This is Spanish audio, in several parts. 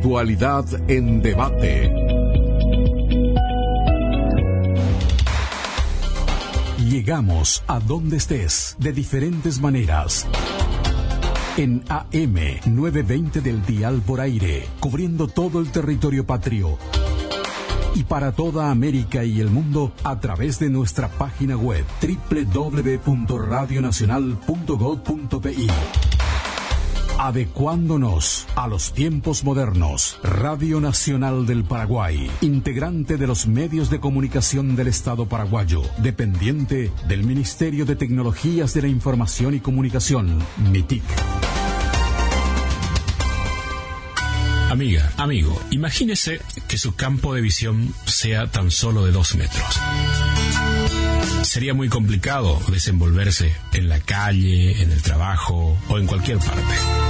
Actualidad en debate. Llegamos a donde estés de diferentes maneras. En AM 920 del dial por aire, cubriendo todo el territorio patrio. Y para toda América y el mundo a través de nuestra página web www.radionacional.gov.pi. Adecuándonos a los tiempos modernos, Radio Nacional del Paraguay, integrante de los medios de comunicación del Estado paraguayo, dependiente del Ministerio de Tecnologías de la Información y Comunicación, MITIC. Amiga, amigo, imagínese que su campo de visión sea tan solo de 2 metros. Sería muy complicado desenvolverse en la calle, en el trabajo o en cualquier parte.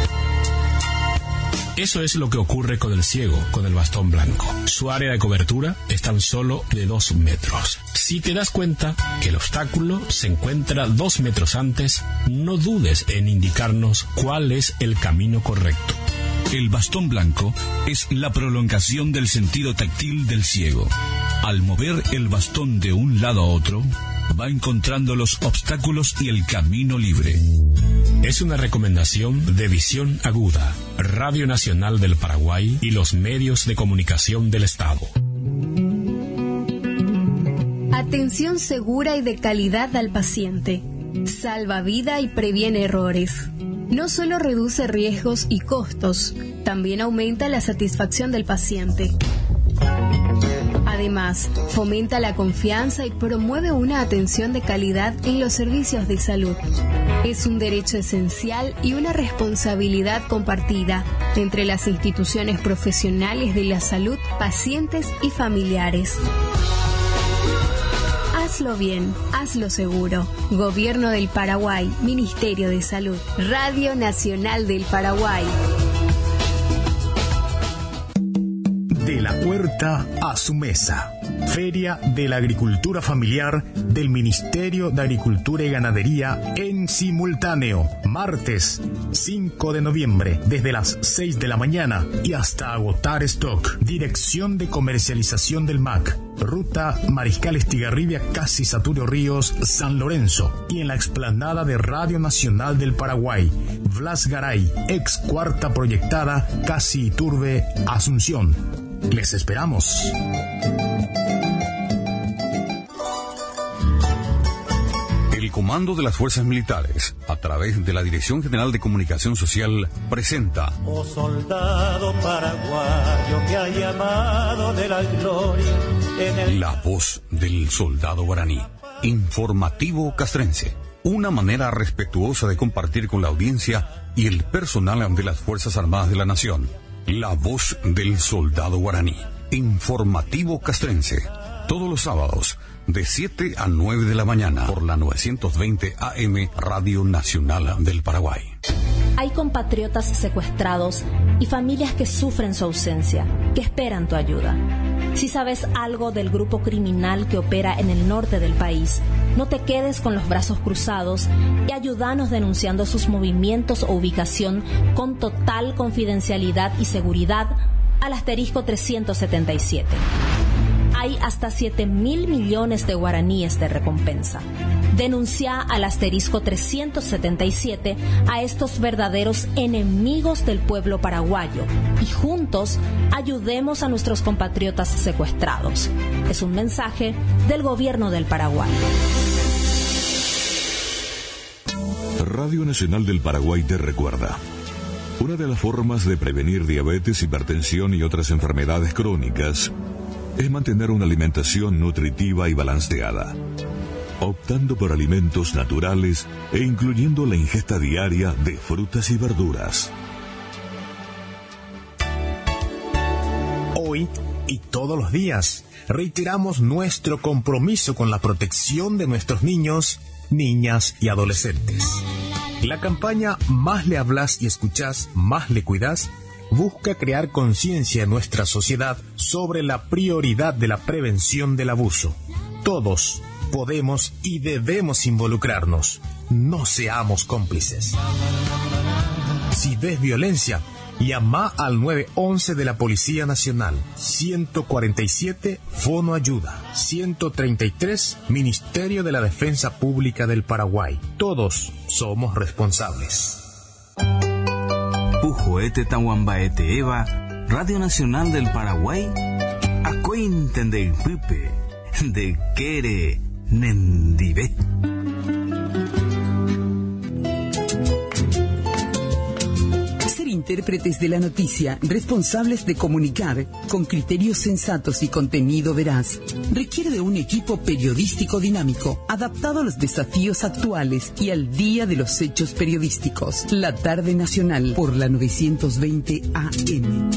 Eso es lo que ocurre con el ciego con el bastón blanco. Su área de cobertura es tan solo de 2 metros. Si te das cuenta que el obstáculo se encuentra 2 metros antes, no dudes en indicarnos cuál es el camino correcto. El bastón blanco es la prolongación del sentido táctil del ciego. Al mover el bastón de un lado a otro, va encontrando los obstáculos y el camino libre. Es una recomendación de Visión Aguda, Radio Nacional del Paraguay y los medios de comunicación del Estado. Atención segura y de calidad al paciente. Salva vida y previene errores. No solo reduce riesgos y costos, también aumenta la satisfacción del paciente. Además, fomenta la confianza y promueve una atención de calidad en los servicios de salud. Es un derecho esencial y una responsabilidad compartida entre las instituciones profesionales de la salud, pacientes y familiares. Hazlo bien, hazlo seguro. Gobierno del Paraguay, Ministerio de Salud, Radio Nacional del Paraguay. De la puerta a su mesa. Feria de la Agricultura Familiar del Ministerio de Agricultura y Ganadería en simultáneo. Martes 5 de noviembre, desde las 6 de la mañana y hasta agotar stock. Dirección de Comercialización del MAC. Ruta Mariscal Estigarribia, casi Saturio Ríos, San Lorenzo. Y en la explanada de Radio Nacional del Paraguay. Blas Garay, ex cuarta proyectada, casi Iturbe, Asunción. Les esperamos. El Comando de las Fuerzas Militares, a través de la Dirección General de Comunicación Social, presenta: Oh soldado paraguayo que ha llamado de la gloria en el... La voz del soldado guaraní. Informativo castrense. Una manera respetuosa de compartir con la audiencia y el personal de las Fuerzas Armadas de la Nación. La voz del soldado guaraní. Informativo castrense. Todos los sábados, de 7 a 9 de la mañana, por la 920 AM Radio Nacional del Paraguay. Hay compatriotas secuestrados y familias que sufren su ausencia, que esperan tu ayuda. Si sabes algo del grupo criminal que opera en el norte del país, no te quedes con los brazos cruzados y ayúdanos denunciando sus movimientos o ubicación con total confidencialidad y seguridad al asterisco 377. Hay hasta 7.000 millones de guaraníes de recompensa. Denuncia al asterisco 377 a estos verdaderos enemigos del pueblo paraguayo y juntos ayudemos a nuestros compatriotas secuestrados. Es un mensaje del Gobierno del Paraguay. Radio Nacional del Paraguay te recuerda: una de las formas de prevenir diabetes, hipertensión y otras enfermedades crónicas es mantener una alimentación nutritiva y balanceada, optando por alimentos naturales e incluyendo la ingesta diaria de frutas y verduras. Hoy y todos los días reiteramos nuestro compromiso con la protección de nuestros niños, niñas y adolescentes. La campaña Más le hablas y escuchás, más le cuidás busca crear conciencia en nuestra sociedad sobre la prioridad de la prevención del abuso. Todos podemos y debemos involucrarnos. No seamos cómplices. Si ves violencia, Llama al 911 de la Policía Nacional, 147 Fono Ayuda, 133 Ministerio de la Defensa Pública del Paraguay. Todos somos responsables. Pujoete Tahuambaete Eva, Radio Nacional del Paraguay, Acointen de Pipe, de Quere Nendibet. Intérpretes de la noticia, responsables de comunicar con criterios sensatos y contenido veraz, requiere de un equipo periodístico dinámico, adaptado a los desafíos actuales y al día de los hechos periodísticos. La Tarde Nacional por la 920 AM.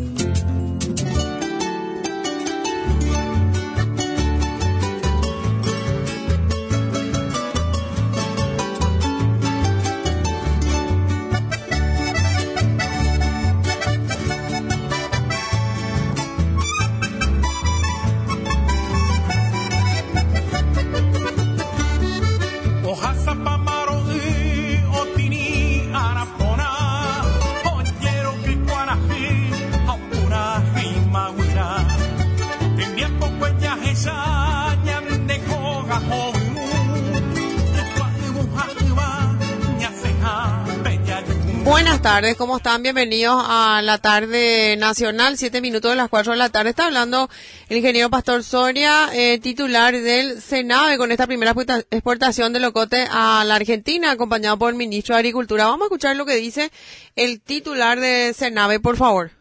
Buenas tardes, ¿cómo están? Bienvenidos a la Tarde Nacional, 7 minutos de las 4 de la tarde. Está hablando el ingeniero Pastor Soria, titular del Senave, con esta primera exportación de locote a la Argentina, acompañado por el ministro de Agricultura. Vamos a escuchar lo que dice el titular de Senave, por favor.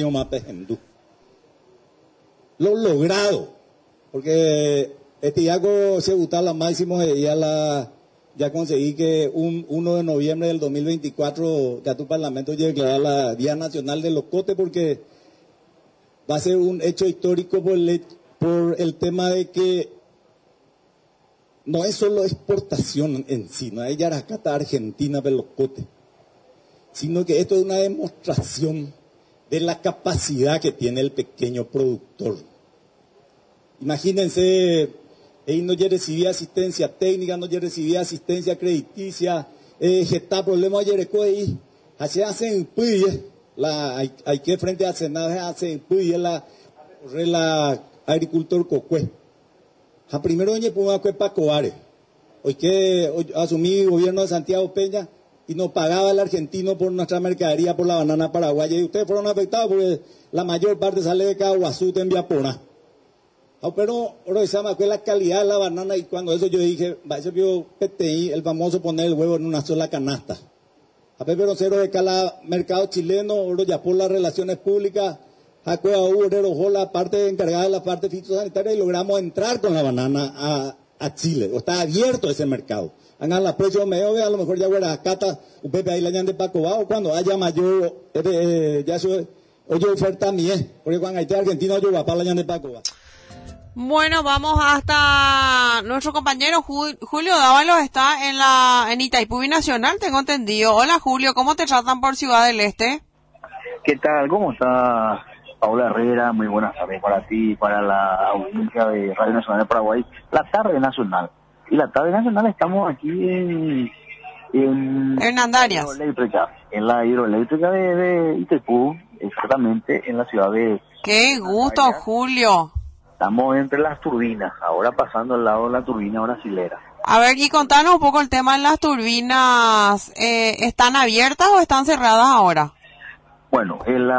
Lo logrado, porque este yaco se gustaba la máximo de ya conseguí que 1 de noviembre del 2024 ya tu parlamento ya declarar la Día Nacional del Locote, porque va a ser un hecho histórico por el tema de que no es solo exportación en sí, no hay yaracata argentina del locote, sino que esto es una demostración de la capacidad que tiene el pequeño productor. Imagínense, no ya recibía asistencia técnica, no ya recibía asistencia crediticia, está problema ayer y hacen hay que frente a Senado hacen la agricultor cocue. A primero doña puma cue pa coare. Hoy que asumí el gobierno de Santiago Peña y nos pagaba el argentino por nuestra mercadería, por la banana paraguaya, y ustedes fueron afectados porque la mayor parte sale de Caguazú, en Viaporá. Pero la calidad de la banana, y cuando eso yo dije, eso vio PTI, el famoso poner el huevo en una sola canasta. A Pepe Cero de cada mercado chileno, oro ya por las relaciones públicas, a Cueva Urero, la parte encargada de la parte fitosanitaria, y logramos entrar con la banana a Chile. O está abierto ese mercado. Hagan la precio medio, a lo mejor ya hubiera cata, un Pepe ahí la ñan de Paco Bao, cuando haya mayor, ya se oye oferta mía, porque cuando hay argentino yo va para la ñan de Paco Bao. Bueno, vamos hasta nuestro compañero Julio Dávalos, está en Itaipú Binacional, tengo entendido. Hola Julio, ¿cómo te tratan por Ciudad del Este? ¿Qué tal? ¿Cómo está Paula Herrera? Muy buenas tardes para ti y para la audiencia de Radio Nacional de Paraguay. La Tarde Nacional. Y la Tarde Nacional estamos aquí en Hernandarias. En la hidroeléctrica de Itaipú, exactamente en la ciudad de... ¡Qué gusto, Julio! Estamos entre las turbinas, ahora pasando al lado de la turbina brasilera. A ver, y contanos un poco el tema de las turbinas. ¿Están abiertas o están cerradas ahora? Bueno,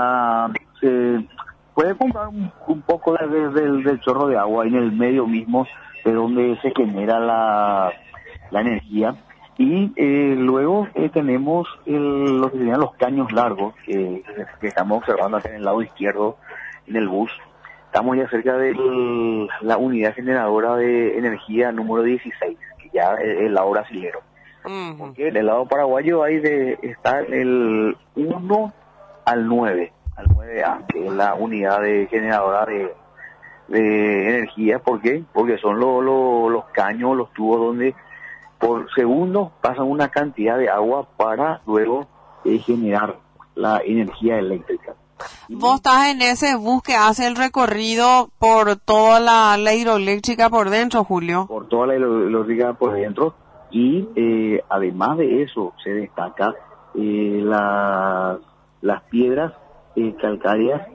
se puede comprar un poco del chorro de agua en el medio mismo, de donde se genera la energía. Y luego tenemos lo que serían los caños largos, que estamos observando acá en el lado izquierdo, en el bus. Estamos ya cerca de la unidad generadora de energía número 16, que ya es el lado brasilero. Porque en el lado paraguayo está el 1 al 9, al 9A, que es la unidad generadora de energía. ¿Por qué? Porque son los caños, los tubos donde por segundo pasan una cantidad de agua para luego generar la energía eléctrica. Vos estás en ese bus que hace el recorrido por toda la hidroeléctrica por dentro, Julio. Por toda la hidroeléctrica por dentro, y además de eso se destaca las las piedras calcáreas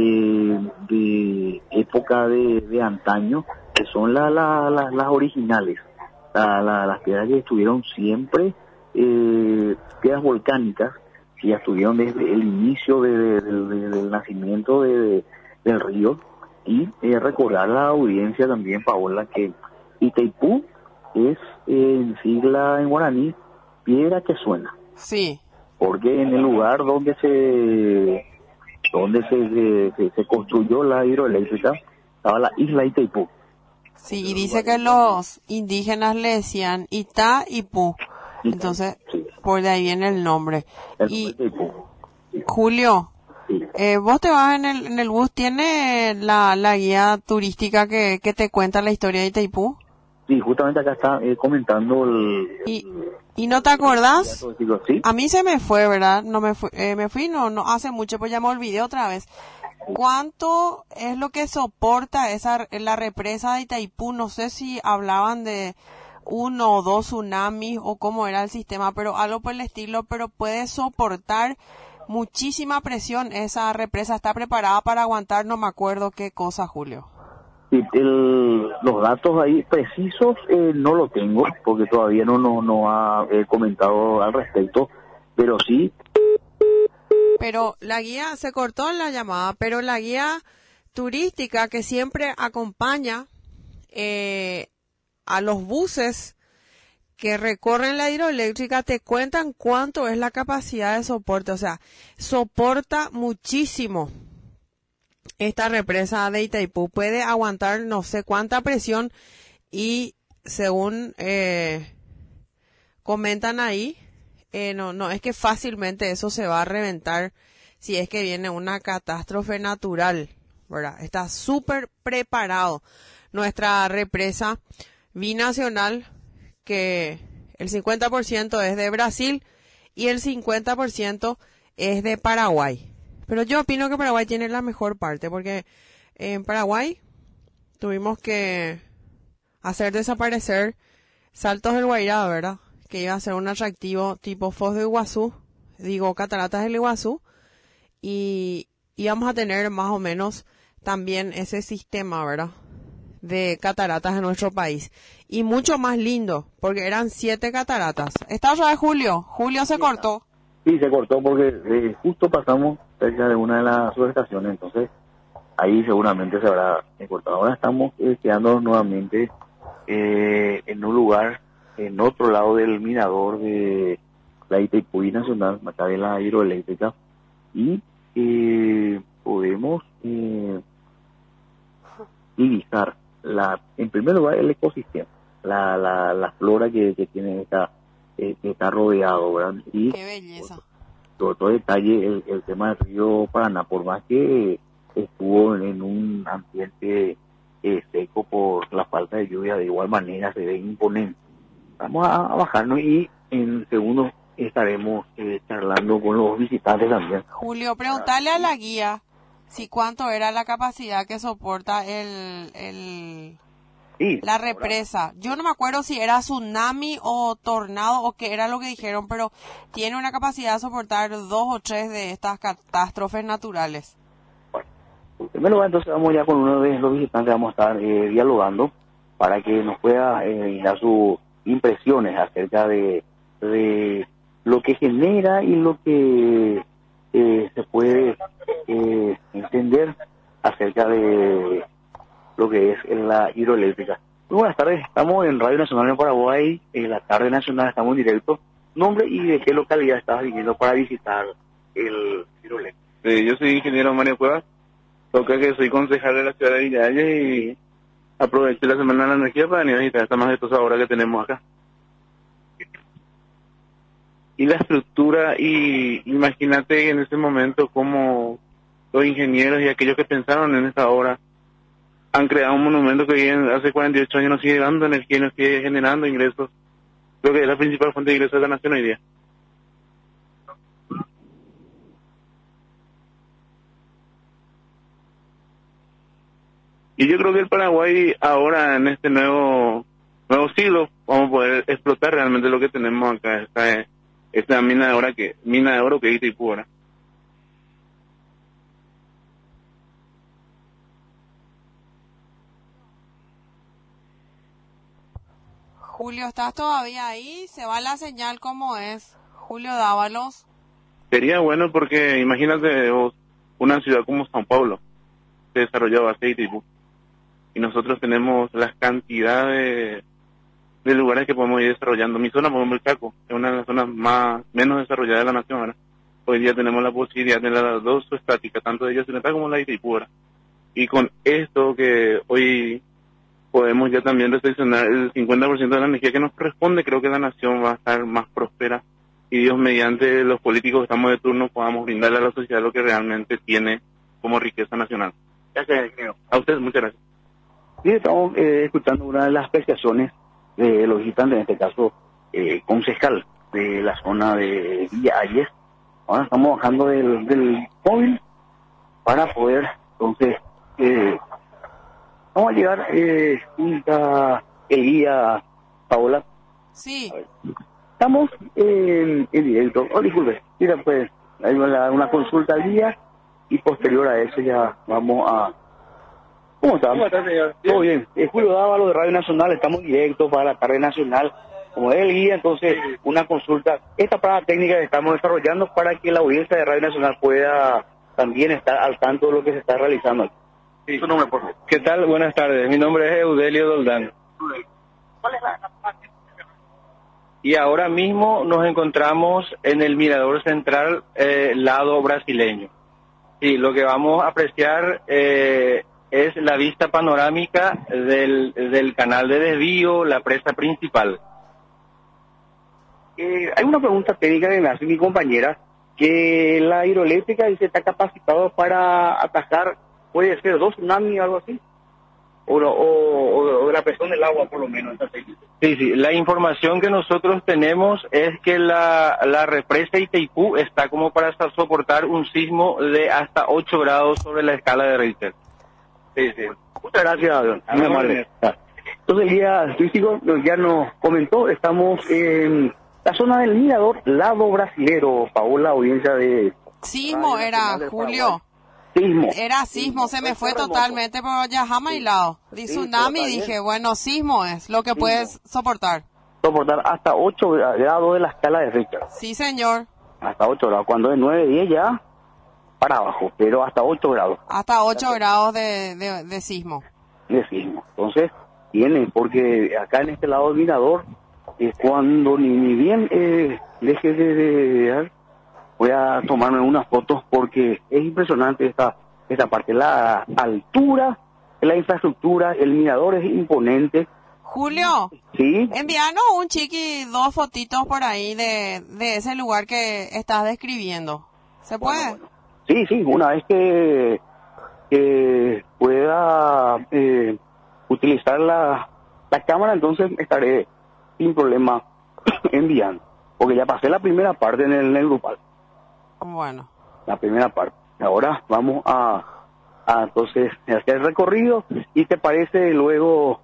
de época de antaño, que son las originales, las piedras que estuvieron siempre, piedras volcánicas, que ya estuvieron desde el inicio del nacimiento del río. Y recordar a la audiencia también, Paola, que Itaipú es en sigla en guaraní piedra que suena. Sí. Porque en el lugar donde se construyó la hidroeléctrica estaba la isla Itaipú. Sí, y dice que los indígenas le decían Itaipú. Entonces, sí, por de ahí viene el nombre. Y Julio, sí. Vos te vas en el bus, ¿tiene la guía turística que te cuenta la historia de Itaipú? Sí, justamente acá está comentando ¿Y no te acordás? ¿Sí? A mí se me fue, ¿verdad? No me fui, no hace mucho, pues ya me olvidé otra vez. ¿Cuánto es lo que soporta la represa de Itaipú? No sé si hablaban de 1 o 2 tsunamis o cómo era el sistema, pero algo por el estilo, pero puede soportar muchísima presión. Esa represa está preparada para aguantar, no me acuerdo qué cosa, Julio. Sí, los datos ahí precisos no lo tengo, porque todavía no ha comentado al respecto, pero sí. Pero la guía, se cortó en la llamada, pero la guía turística que siempre acompaña a los buses que recorren la hidroeléctrica te cuentan cuánto es la capacidad de soporte, o sea, soporta muchísimo. Esta represa de Itaipú puede aguantar no sé cuánta presión y según comentan ahí, no es que fácilmente eso se va a reventar si es que viene una catástrofe natural, ¿verdad? Está súper preparado nuestra represa binacional, que el 50% es de Brasil y el 50% es de Paraguay. Pero yo opino que Paraguay tiene la mejor parte, porque en Paraguay tuvimos que hacer desaparecer Saltos del Guairá, ¿verdad? Que iba a ser un atractivo tipo Foz de Iguazú, Cataratas del Iguazú, y íbamos a tener más o menos también ese sistema, ¿verdad?, de cataratas en nuestro país. Y mucho más lindo, porque eran 7 cataratas. ¿Está otra vez Julio? Julio se cortó. Sí, se cortó porque justo pasamos cerca de una de las subestaciones, entonces ahí seguramente se habrá cortado. Ahora estamos quedando nuevamente en un lugar, en otro lado del mirador de la Itaipú Nacional, acá de la hidroeléctrica, y podemos divisar en primer lugar el ecosistema, la flora que tiene que está rodeado, ¿verdad? Y qué belleza. Todo detalle el tema del río Paraná, por más que estuvo en un ambiente seco por la falta de lluvia, de igual manera se ve imponente. Vamos a bajarnos y en segundos estaremos charlando con los visitantes también. Julio, preguntarle a la guía si cuánto era la capacidad que soporta la represa. Yo no me acuerdo si era tsunami o tornado o qué era lo que dijeron, pero tiene una capacidad de soportar 2 o 3 de estas catástrofes naturales. Bueno, en primer lugar, entonces vamos ya con uno de los visitantes, vamos a estar dialogando para que nos pueda dar sus impresiones acerca de lo que genera y lo que se puede entender acerca de lo que es la hidroeléctrica. Muy buenas tardes, estamos en Radio Nacional en Paraguay, en la tarde nacional, estamos en directo. ¿Nombre y de qué localidad estabas viniendo para visitar el hidroeléctrico? Yo soy ingeniero Mario Cuevas, toca que soy concejal de la ciudad de Villalles y aproveché la Semana de la Energía para venir a visitar esta majestuosa obra que tenemos acá. Y la estructura, y imagínate en ese momento cómo los ingenieros y aquellos que pensaron en esta obra han creado un monumento que hace 48 años nos sigue dando energía y nos sigue generando ingresos. Creo que es la principal fuente de ingresos de la nación hoy día. Y yo creo que el Paraguay ahora en este nuevo siglo vamos a poder explotar realmente lo que tenemos acá, esta mina de oro que es Itaipú ahora. Julio, ¿estás todavía ahí? ¿Se va la señal como es? Julio Dávalos. Sería bueno porque imagínate vos, una ciudad como São Paulo se desarrolló a base de Itaipú. Y nosotros tenemos las cantidades de lugares que podemos ir desarrollando. Mi zona, por ejemplo, el Chaco, es una de las zonas menos desarrolladas de la nación, ¿verdad? Hoy día tenemos la posibilidad de las dos estáticas, tanto de ella occidental como la de Itaipú, ¿verdad? Y con esto que hoy podemos ya también recepcionar el 50% de la energía que nos corresponde, creo que la nación va a estar más próspera y Dios mediante los políticos que estamos de turno podamos brindarle a la sociedad lo que realmente tiene como riqueza nacional. Gracias, ingeniero. A ustedes, muchas gracias. Sí, estamos escuchando una de las apreciaciones de los visitantes, en este caso, concejal de la zona de Villa Ayes. Ahora estamos bajando del móvil para poder, entonces, vamos a llegar junto el guía Paola. Sí. Estamos en directo. Oh, disculpe, mira, pues, hay una consulta al día y posterior a eso ya vamos a... ¿Cómo está? ¿Cómo está, señor? Todo bien. Julio Dávalos de Radio Nacional, estamos directos para la tarde nacional. Como es el guía, entonces, una consulta. Esta parada técnica que estamos desarrollando para que la audiencia de Radio Nacional pueda también estar al tanto de lo que se está realizando. Sí. Su nombre, por favor. ¿Qué tal? Buenas tardes. Mi nombre es Eudelio Doldán. ¿Cuál es la parte? Y ahora mismo nos encontramos en el mirador central, lado brasileño. Sí, lo que vamos a apreciar es la vista panorámica del canal de desvío, la presa principal. Hay una pregunta técnica que me hace mi compañera, que la hidroeléctrica dice está capacitado para atajar, puede ser 2 tsunamis o algo así, o de la presión del agua por lo menos. Sí, la información que nosotros tenemos es que la represa Itaipú está como para soportar un sismo de hasta 8 grados sobre la escala de Richter. Sí. Muchas gracias, muy amable. Entonces el guía turístico ya nos comentó, estamos en la zona del mirador, lado brasilero, Paola, audiencia de... Sismo era, Julio. Sismo. Era sismo, se me fue totalmente, pero ya jamás hilado. Di tsunami, dije, bueno, sismo es lo que puedes soportar. Soportar hasta 8 grados de la escala de Richter. Sí, señor. Hasta 8 grados, cuando es 9, 10 ya para abajo, pero hasta 8 grados. Hasta 8 grados de sismo. De sismo. Entonces, tiene, porque acá en este lado del mirador, cuando ni bien deje de voy a tomarme unas fotos porque es impresionante esta parte, la altura, la infraestructura, el mirador es imponente. Julio, sí, envíanos un chiqui, 2 fotitos por ahí de ese lugar que estás describiendo. ¿Se puede? Bueno. Sí, una vez que pueda utilizar la cámara, entonces estaré sin problema enviando, porque ya pasé la primera parte en el grupal. Bueno. La primera parte. Ahora vamos a entonces hacer el recorrido y te parece luego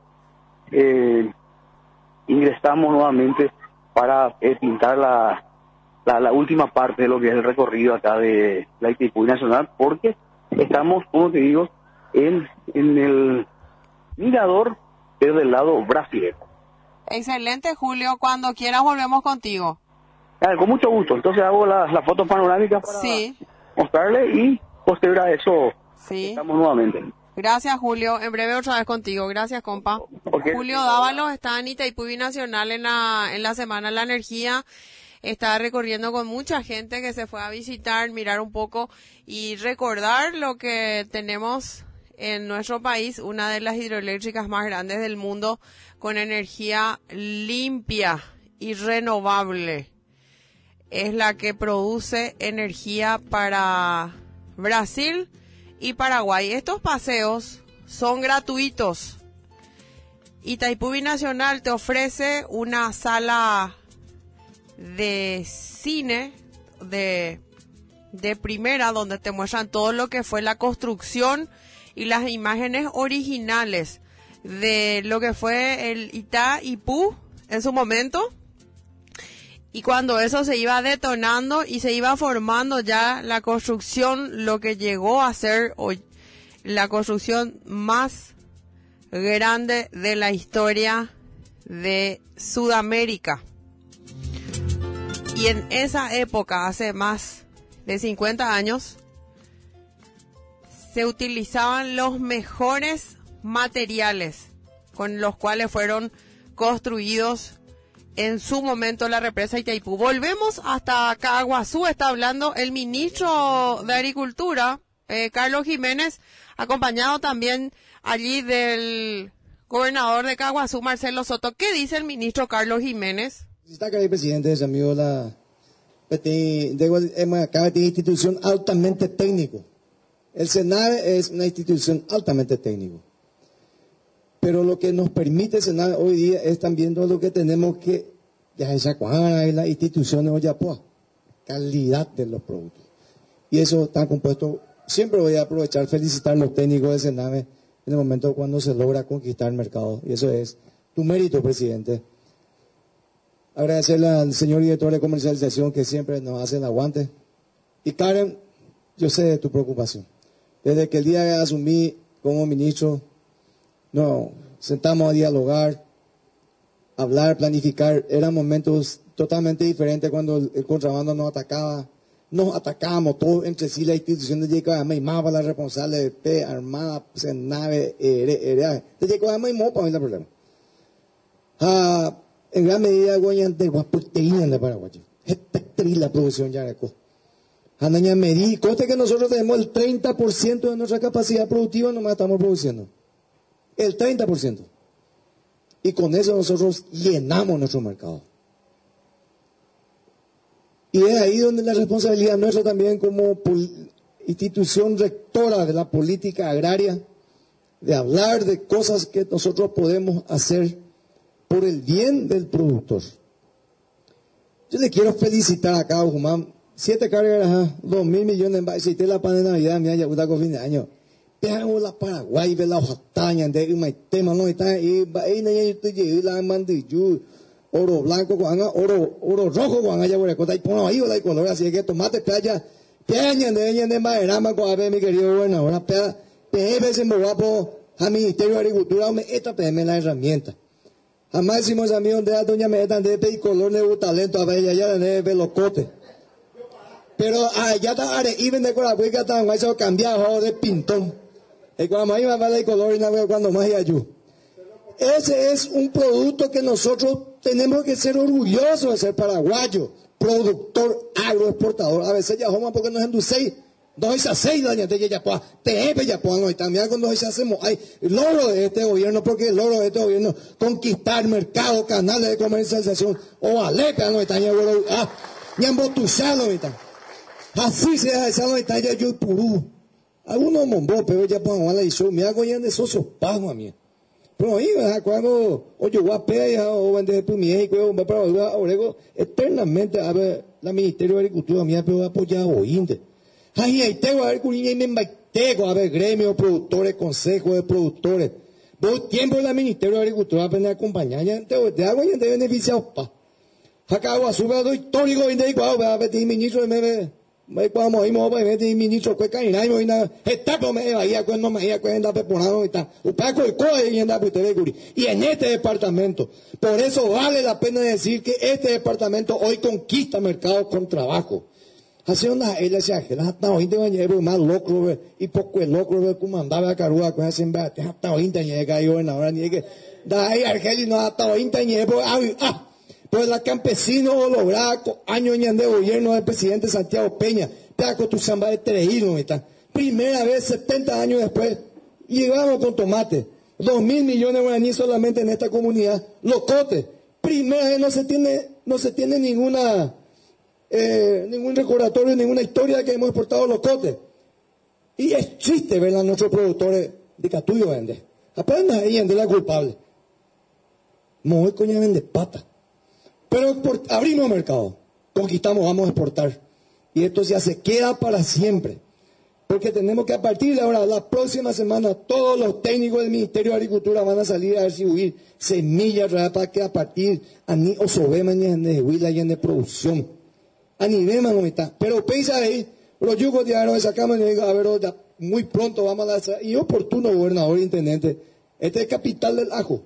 ingresamos nuevamente para pintar la última parte de lo que es el recorrido acá de la Itaipú Nacional, porque estamos, como te digo, en el mirador desde el lado brasileño. Excelente, Julio. Cuando quieras volvemos contigo. Con mucho gusto. Entonces hago la foto panorámica para mostrarle y posterior a eso estamos nuevamente. Gracias, Julio. En breve otra vez contigo. Gracias, compa. Okay. Julio Dávalos está en Itaipú Binacional en la Semana de la Energía. Está recorriendo con mucha gente que se fue a visitar, mirar un poco y recordar lo que tenemos en nuestro país, una de las hidroeléctricas más grandes del mundo, con energía limpia y renovable. Es la que produce energía para Brasil y Paraguay. Estos paseos son gratuitos. Itaipú Binacional te ofrece una sala de cine de primera donde te muestran todo lo que fue la construcción y las imágenes originales de lo que fue el Itaipú en su momento. Y cuando eso se iba detonando y se iba formando ya la construcción, lo que llegó a ser hoy la construcción más grande de la historia de Sudamérica. Y en esa época, hace más de 50 años, se utilizaban los mejores materiales con los cuales fueron construidos en su momento la represa Itaipú. Volvemos hasta Caguazú, está hablando el ministro de Agricultura, Carlos Jiménez, acompañado también allí del gobernador de Caguazú, Marcelo Soto. ¿Qué dice el ministro Carlos Jiménez? Está acá el presidente, es amigo de la institución altamente técnico. El SENAVE es una institución altamente técnico. Pero lo que nos permite SENAVE hoy día es también todo lo que tenemos que, ya es las instituciones hoy ya calidad de los productos. Y eso está compuesto, siempre voy a aprovechar, felicitar a los técnicos de SENAVE en el momento cuando se logra conquistar el mercado. Y eso es tu mérito, presidente. Agradecerle al señor director de comercialización que siempre nos hace el aguante. Y Karen, yo sé de tu preocupación. Desde que el día que asumí como ministro, nos sentamos a dialogar, hablar, planificar. Eran momentos totalmente diferentes cuando el contrabando nos atacaba. Nos atacábamos todos entre sí, las instituciones de Yecoama y Mapa, la responsable de P, Armada, SENAVE, EREA. De Yecoama y Mopa, no hay problema. En gran medida, Guayante, proteína de Paraguay. Esta es la producción ya de Anaña medí, conste que nosotros tenemos el 30% de nuestra capacidad productiva, nomás estamos produciendo. El 30%. Y con eso nosotros llenamos nuestro mercado. Y es ahí donde la responsabilidad nuestra también como institución rectora de la política agraria, de hablar de cosas que nosotros podemos hacer por el bien del Yo le quiero felicitar acá a Guzmán. 7 cargas, 2.000 millones en base, y la pan de Navidad, me haya gustado con fin de año. Pero la Paraguay, ve la hojataña, de un tema, no está ahí, no hay la mandillu, oro blanco, oro rojo, cuando haya por el y pongo ahí, la color, así que tomate, playa, peña, de maderama, con mi querido gobernador, veces me guapo al Ministerio de Agricultura, esta PM la herramienta. Jamás hicimos amigos de la doña Meta, de color, de talento, a ver, ya de velocote. Pero allá está Areíben de Corapuica, está en eso cambiado de pintón. Y cuando más iba a ver el color y no veo cuando más ayú. Ese es un producto que nosotros tenemos que ser orgullosos de ser paraguayo, productor, agroexportador. A veces ya vamos porque nos enducéis. Dos a 6 años de ya pueda, te ya pueda, no, y también cuando hacemos, hay logro de este gobierno, porque el logro de este gobierno, conquistar mercado, canales de comercialización, o aleca, no, está ya, ñambotuzano, está. Así se hace esa noche ya yo purú. Algunos mombos, pero ya puedo hablar y yo me hago ya de esos pagos a mí. Pero ahí, cuando oye guapea o vender por mi hijo, para orego eternamente a ver la Ministerio de Agricultura mía pero apoyado oíste. Ahí tengo a ver cuña y me embaitego a ver gremios, productores, consejos de productores. Vos tiempo en la Ministerio de Agricultura apenas acompañar ya te hago ya de beneficiados pa. Acá hago azúcar histórico y de igual a ver ministro de mebe. Cuando íbamos a ver ministro que cae y nada está por me bahía cuando me iba cuando peponado y está upaco el coe y anda putere curi y en este departamento por eso vale la pena decir que este departamento hoy conquista mercados con trabajo así una ella se agela hasta hoy te bañé más loco y poco el loco como andaba a carua con ese embate hasta hoy te llega yo en ahora ni que da ahí Argeli no hasta hoy te llevo pues la campesino lograba años de gobierno del presidente Santiago Peña, con tu samba de Tereíno, primera vez 70 años después, llegamos con tomate, 2.000 millones de guaraníes solamente en esta comunidad, locote, primera vez no se tiene ningún recordatorio, ninguna historia de que hemos exportado locote. Y es triste ver a nuestros productores de Catuyo vender, apenas ahí vender la culpable. Muy coña vende pata. Pero abrimos mercado, conquistamos, vamos a exportar. Y esto ya se queda para siempre. Porque tenemos que a partir de ahora, la próxima semana, todos los técnicos del Ministerio de Agricultura van a salir a distribuir semillas para que a partir de osobema de huila y de producción. A nivel manomita. Pero pensa ahí, los yugos de ahora sacamos y digo, a ver, muy pronto vamos a lanzar. Y oportuno, gobernador e intendente, este es capital del ajo.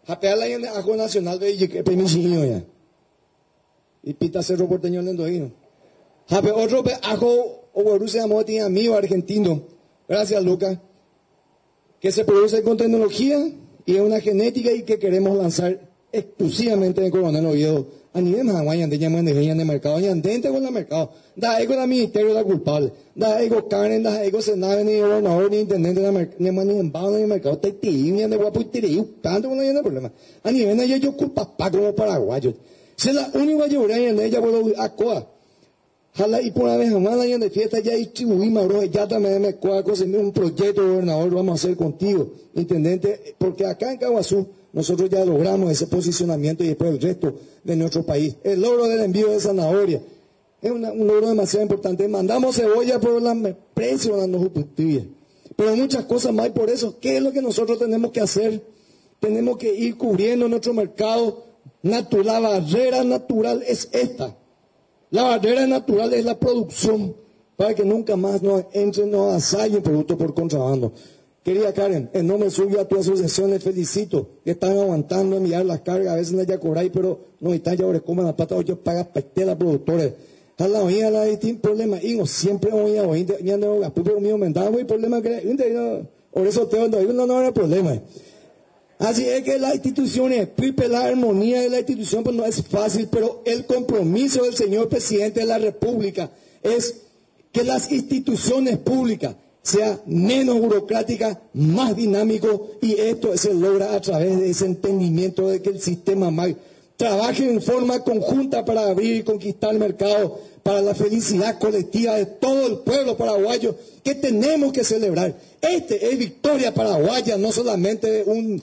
Japeala y ajo nacional de que permisiño ya. Y pita cerro porteño lendoino. Jape otro ajo o borussia moti amigo argentino. Gracias, Lucas. Que se produce con tecnología y es una genética y que queremos lanzar exclusivamente en Coronel Oviedo. A nivel más guayan de llaman de mercado, y andente con el mercado. Da ego la ministerio la culpable. Da ego Karen, da ego Senado, ni gobernador, ni intendente de ni mercado. Te ni de guapo y tiri, tanto con el problema. A nivel de yo culpa pa como paraguayos. Si la única llorada en ella vuelvo a coa. Jala y por una vez jamás la de fiesta ya y chihuima, bro, ya también me coa un proyecto gobernador vamos a hacer contigo, intendente, porque acá en Caguazú nosotros ya logramos ese posicionamiento y después el resto de nuestro país. El logro del envío de zanahoria es un logro demasiado importante. Mandamos cebolla por la precio de los productivos. Pero muchas cosas más y por eso, ¿qué es lo que nosotros tenemos que hacer? Tenemos que ir cubriendo nuestro mercado natural. La barrera natural es esta. La barrera natural es la producción para que nunca más nos entren, nos asallen productos por contrabando. Querida Karen, en nombre suyo a tu asociación les felicito que están aguantando enviar las cargas, a veces no hay cobrar, pero no están ya coman la pata, yo paga peste la productores. A la oída la tiene problema, y no siempre oía, ya no, la pupa mío mentaba, güey, problema que, por eso te no era problema. Así es que las instituciones, la armonía de la institución pues no es fácil, pero el compromiso del señor presidente de la República es que las instituciones públicas sea menos burocrática, más dinámico, y esto se logra a través de ese entendimiento de que el sistema MAG trabaje en forma conjunta para abrir y conquistar el mercado, para la felicidad colectiva de todo el pueblo paraguayo, que tenemos que celebrar. Este es victoria paraguaya, no solamente de un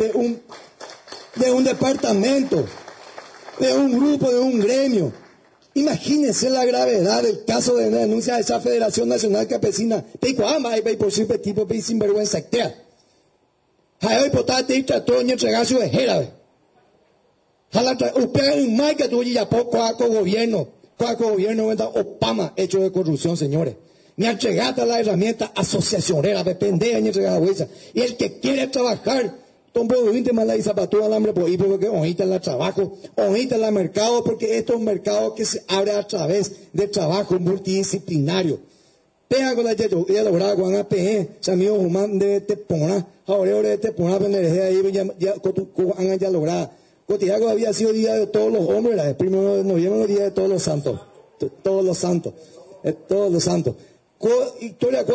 departamento, de un grupo, de un gremio. Imagínense la gravedad del caso de la denuncia de esa Federación Nacional Campesina. Por siempre tipo sinvergüenza. Hay potate y trató de entregar su ejera. Usted en Maica tuvo ya poco gobierno. Gobierno Obama hecho de corrupción, señores. Ni entregada la herramienta asociacionera de pendeja ni entregada huesa. Y el que quiere trabajar, tomó 20 malas y zapató al hambre por ahí, porque ahorita en el trabajo, ahorita en el mercado, porque esto es un mercado que se abre a través de trabajo multidisciplinario. Pega con la ya lograda con APE, Samio Humán de Tepona, ahora de Tepona, ahí ya lograda. Cotillago había sido día de todos los hombres, el 1 de noviembre, el día de todos los santos. Todos los santos. Historia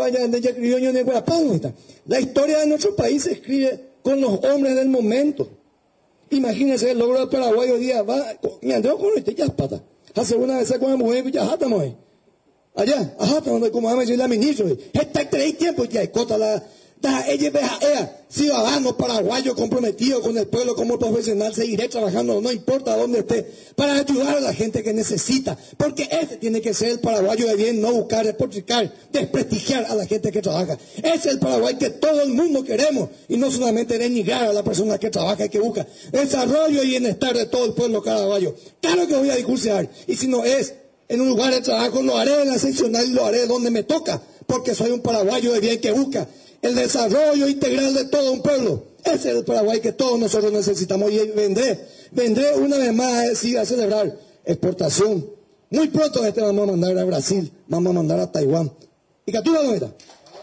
la historia de nuestro país se escribe con los hombres del momento. Imagínense el logro del Paraguay hoy día. Me andó con este ya pata. Hace una vez con la mujer, ya jatamos ahí. Allá, donde como vamos a decir la ministra. Está 3 tiempos ya, cota la. Ella, ciudadano paraguayo comprometido con el pueblo como profesional, seguiré trabajando, no importa dónde esté, para ayudar a la gente que necesita, porque ese tiene que ser el paraguayo de bien, no buscar, despotricar, desprestigiar a la gente que trabaja. Ese es el Paraguay que todo el mundo queremos, y no solamente denigrar a la persona que trabaja y que busca desarrollo y bienestar de todo el pueblo paraguayo. Claro que voy a discursar, y si no es en un lugar de trabajo, lo haré en la seccional y lo haré donde me toca, porque soy un paraguayo de bien que busca el desarrollo integral de todo un pueblo. Ese es el Paraguay que todos nosotros necesitamos. Y vendré una vez más a celebrar exportación. Muy pronto vamos a mandar a Brasil, vamos a mandar a Taiwán. ¿Y que tú vas a ver?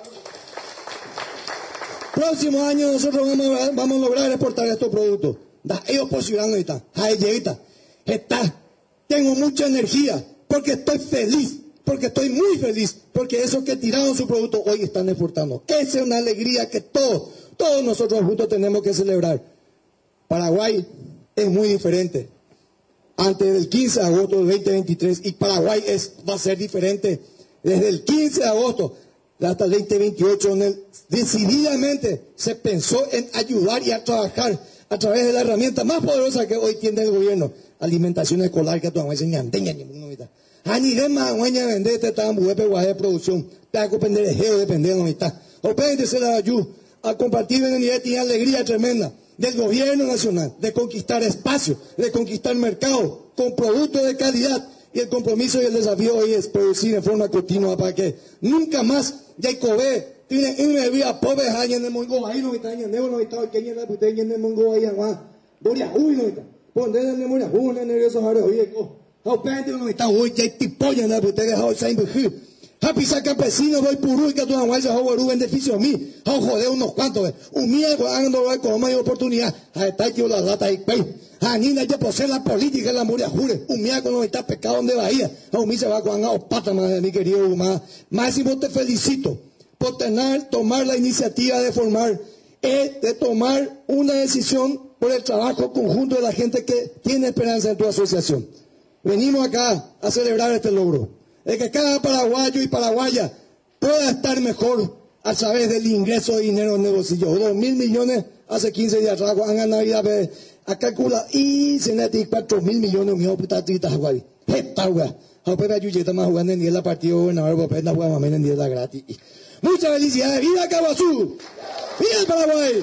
Próximo año nosotros vamos a lograr exportar estos productos. Ellos posibilidad ahorita. Tengo mucha energía porque estoy feliz. Porque estoy muy feliz, porque esos que tiraron su producto hoy están exportando. Esa es una alegría que todos nosotros juntos tenemos que celebrar. Paraguay es muy diferente. Antes del 15 de agosto del 2023, y Paraguay va a ser diferente desde el 15 de agosto hasta el 2028, donde decididamente se pensó en ayudar y a trabajar a través de la herramienta más poderosa que hoy tiene el gobierno, alimentación escolar, que todavía se ñanteña ni una mitad. Anidem maguaña vende este tambo de producción. Taco penderejeo de pendejo no está. O pueden decir a Ayú a compartir en unidad y alegría tremenda del gobierno nacional de conquistar espacio, de conquistar mercado con productos de calidad, y el compromiso y el desafío hoy es producir en forma continua para que nunca más Jacobe tiene una vida pobre en el mongo ahí no está en el no está que en la puta en el mongo ahí agua Moria Hui no está. Poner en Moria Hui en esos ahora oye. Hau pende no está hoy que tipolla na puta que hau sai buju. Ha pisa campesino voy puru que tu aguaya hau waru beneficio a mí. Hau joder unos cuantos. Un miedo ando con más oportunidad. Ha está que la data y pay. Ha ni nadie posee la política en la Moria Jure. Un miedo no está pecado donde Bahía. Hau mi se va con hau pata mi querido Máximo te felicito por tomar la iniciativa de formar de tomar una decisión por el trabajo conjunto de la gente que tiene esperanza en tu asociación. Venimos acá a celebrar este logro, de que cada paraguayo y paraguaya pueda estar mejor a través del ingreso de dinero en el bolsillo. 2.000 millones hace 15 días atrás, han Navidad, a calcular, y se necesitan 4.000 millones, mi hijo puta, trita, Hawaii. Esta hueá, Hawaii, ayuyeta más jugando en día la partido gobernador, pues, la hueá, mamá, en día la gratis. Muchas felicidades, ¡viva Caguazú! ¡Viva el Paraguay!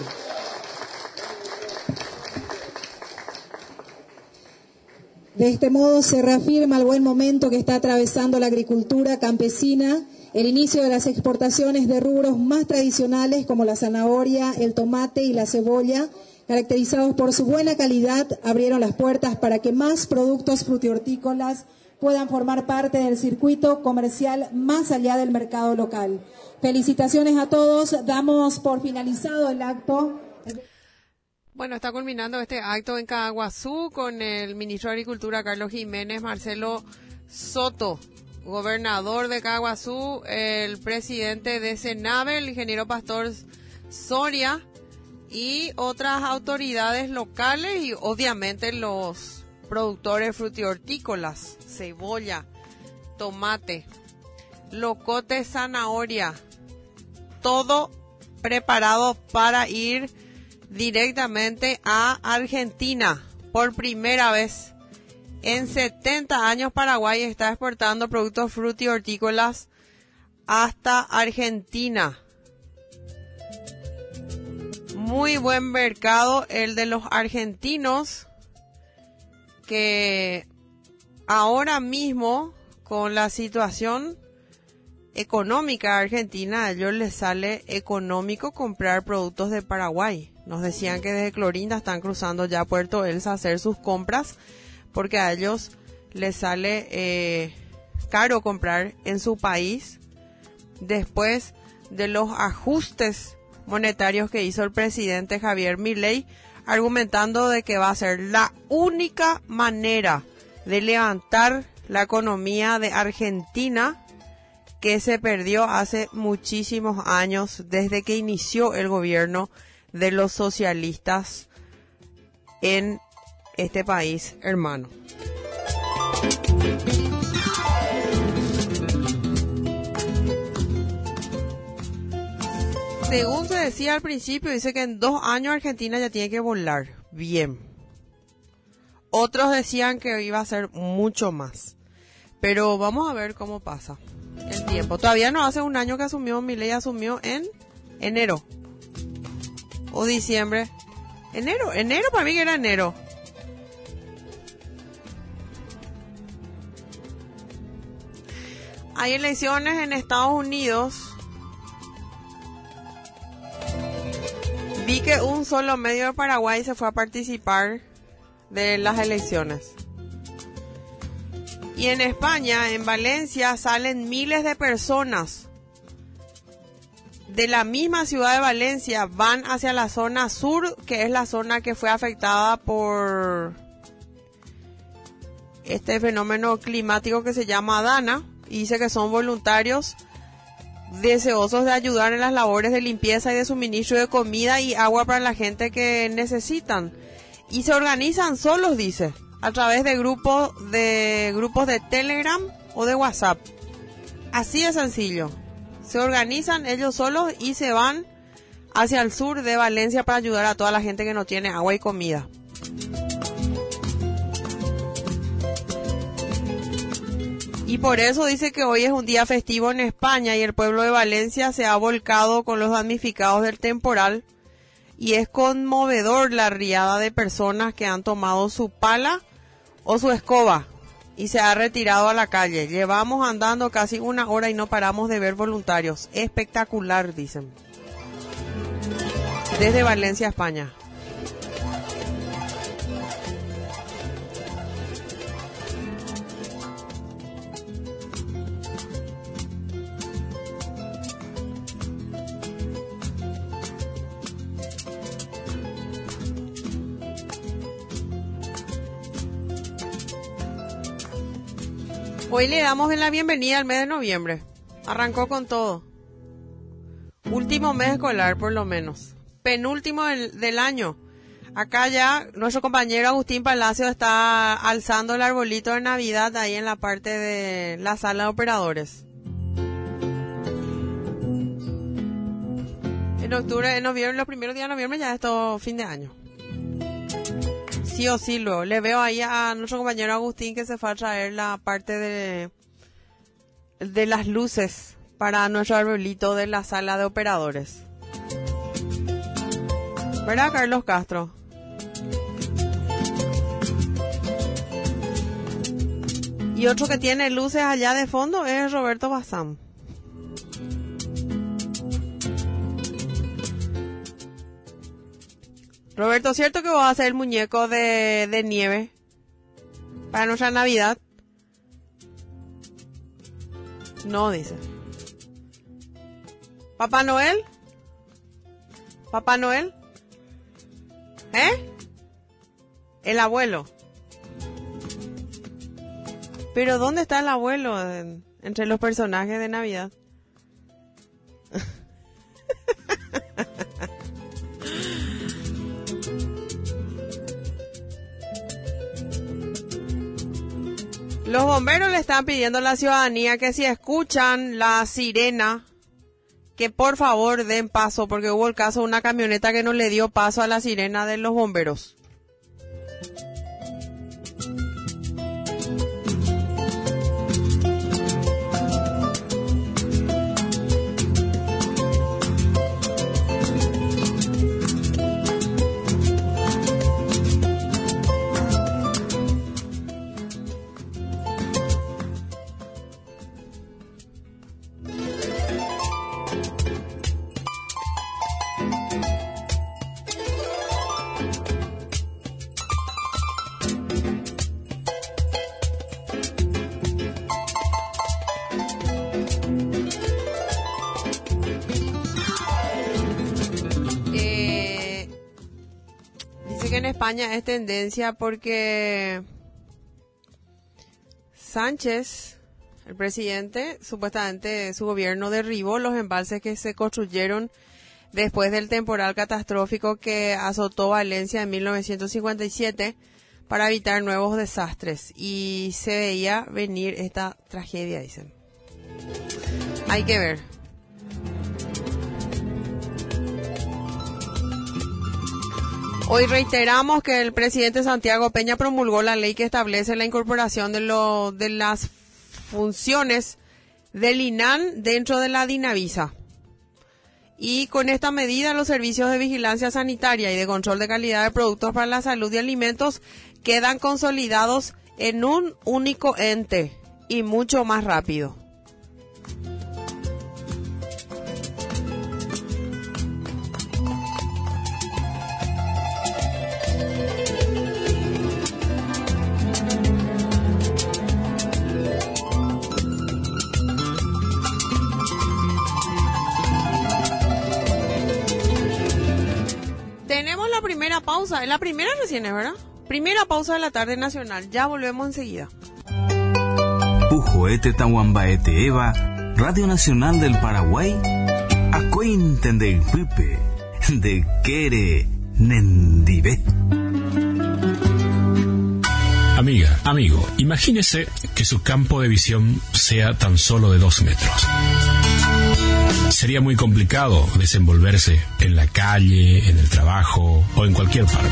De este modo se reafirma el buen momento que está atravesando la agricultura campesina, el inicio de las exportaciones de rubros más tradicionales como la zanahoria, el tomate y la cebolla, caracterizados por su buena calidad, abrieron las puertas para que más productos frutihortícolas puedan formar parte del circuito comercial más allá del mercado local. Felicitaciones a todos, damos por finalizado el acto. Bueno, está culminando este acto en Caguazú con el ministro de Agricultura, Carlos Jiménez, Marcelo Soto, gobernador de Caguazú, el presidente de Senave, el ingeniero Pastor Soria y otras autoridades locales y obviamente los productores frutihortícolas, cebolla, tomate, locote, zanahoria, todo preparado para ir directamente a Argentina. Por primera vez en 70 años Paraguay está exportando productos frutihortícolas hasta Argentina. Muy buen mercado el de los argentinos, que ahora mismo con la situación económica argentina, a ellos les sale económico comprar productos de Paraguay. Nos decían que desde Clorinda están cruzando ya Puerto Elsa a hacer sus compras porque a ellos les sale caro comprar en su país después de los ajustes monetarios que hizo el presidente Javier Milei, argumentando de que va a ser la única manera de levantar la economía de Argentina, que se perdió hace muchísimos años desde que inició el gobierno de los socialistas en este país, hermano. Según se decía al principio, dice que en 2 años Argentina ya tiene que volar bien. Otros decían que iba a ser mucho más. Pero vamos a ver cómo pasa el tiempo. Todavía no hace un año que asumió, Milei asumió en enero o diciembre. Enero para mí que era enero. Hay elecciones en Estados Unidos. Vi que un solo medio de Paraguay se fue a participar de las elecciones. Y en España, en Valencia, salen miles de personas de la misma ciudad de Valencia, van hacia la zona sur, que es la zona que fue afectada por este fenómeno climático que se llama Dana, y dice que son voluntarios deseosos de ayudar en las labores de limpieza y de suministro de comida y agua para la gente que necesitan. Y se organizan solos, dice, a través de grupos de Telegram o de WhatsApp. Así de sencillo. Se organizan ellos solos y se van hacia el sur de Valencia para ayudar a toda la gente que no tiene agua y comida. Y por eso dice que hoy es un día festivo en España y el pueblo de Valencia se ha volcado con los damnificados del temporal. Y es conmovedor la riada de personas que han tomado su pala o su escoba y se ha retirado a la calle. Llevamos andando casi 1 hora y no paramos de ver voluntarios. Espectacular, dicen. Desde Valencia, España. Hoy le damos la bienvenida al mes de noviembre. Arrancó con todo. Último mes escolar, por lo menos. Penúltimo del año. Acá ya nuestro compañero Agustín Palacio está alzando el arbolito de Navidad ahí en la parte de la sala de operadores. En octubre, en noviembre, los primeros días de noviembre ya es todo fin de año. Sí o sí, luego. Le veo ahí a nuestro compañero Agustín que se fue a traer la parte de las luces para nuestro arbolito de la sala de operadores. ¿Verdad, Carlos Castro? Y otro que tiene luces allá de fondo es Roberto Bazán. Roberto, ¿cierto que vas a hacer el muñeco de nieve para nuestra Navidad? No, dice. ¿Papá Noel? ¿Papá Noel? ¿Eh? El abuelo. Pero ¿dónde está el abuelo entre los personajes de Navidad? Los bomberos le están pidiendo a la ciudadanía que si escuchan la sirena, que por favor den paso, porque hubo el caso de una camioneta que no le dio paso a la sirena de los bomberos. En España es tendencia porque Sánchez, el presidente, supuestamente su gobierno derribó los embalses que se construyeron después del temporal catastrófico que azotó Valencia en 1957 para evitar nuevos desastres, y se veía venir esta tragedia, dicen. Hay que ver. Hoy reiteramos que el presidente Santiago Peña promulgó la ley que establece la incorporación de las funciones del INAN dentro de la Dinavisa. Y con esta medida los servicios de vigilancia sanitaria y de control de calidad de productos para la salud y alimentos quedan consolidados en un único ente y mucho más rápido. Tenemos la primera pausa, la primera recién es, ¿verdad? Primera pausa de la tarde nacional, ya volvemos enseguida. Pujoete Tahuambaete Eva, Radio Nacional del Paraguay, Acuinten de Pipe, de Quere Nendive. Amiga, amigo, imagínese que su campo de visión sea tan solo de 2 metros. Sería muy complicado desenvolverse en la calle, en el trabajo o en cualquier parte.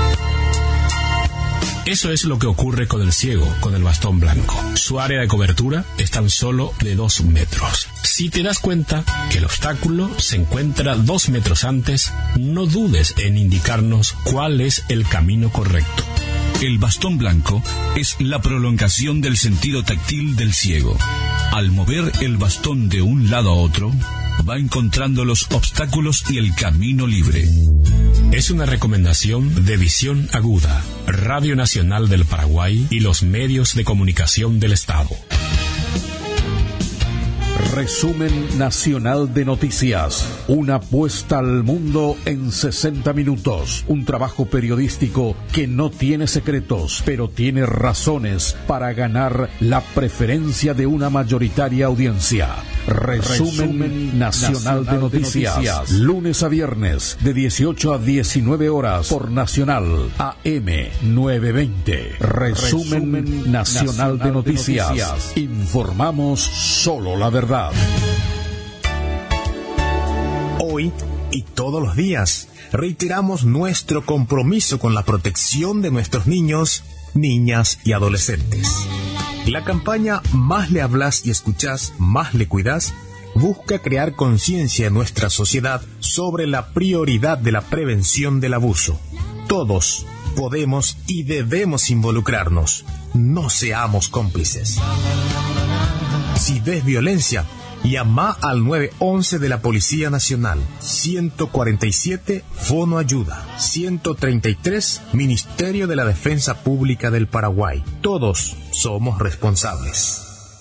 Eso es lo que ocurre con el ciego con el bastón blanco. Su área de cobertura es tan solo de 2 metros. Si te das cuenta que el obstáculo se encuentra 2 metros antes, no dudes en indicarnos cuál es el camino correcto. El bastón blanco es la prolongación del sentido táctil del ciego. Al mover el bastón de un lado a otro, va encontrando los obstáculos y el camino libre. Es una recomendación de Visión Aguda, Radio Nacional del Paraguay y los medios de comunicación del Estado. Resumen nacional de noticias. Una puesta al mundo en 60 minutos. Un trabajo periodístico que no tiene secretos, pero tiene razones para ganar la preferencia de una mayoritaria audiencia. Resumen nacional de noticias. Lunes a viernes, de 18 a 19 horas, por Nacional AM 920. Resumen nacional de noticias. Informamos solo la verdad. Hoy y todos los días reiteramos nuestro compromiso con la protección de nuestros niños, niñas y adolescentes. La campaña Más le hablas y escuchás, más le cuidás busca crear conciencia en nuestra sociedad sobre la prioridad de la prevención del abuso. Todos podemos y debemos involucrarnos. No seamos cómplices. Si ves violencia, llama al 911 de la Policía Nacional, 147 Fono Ayuda, 133 Ministerio de la Defensa Pública del Paraguay. Todos somos responsables.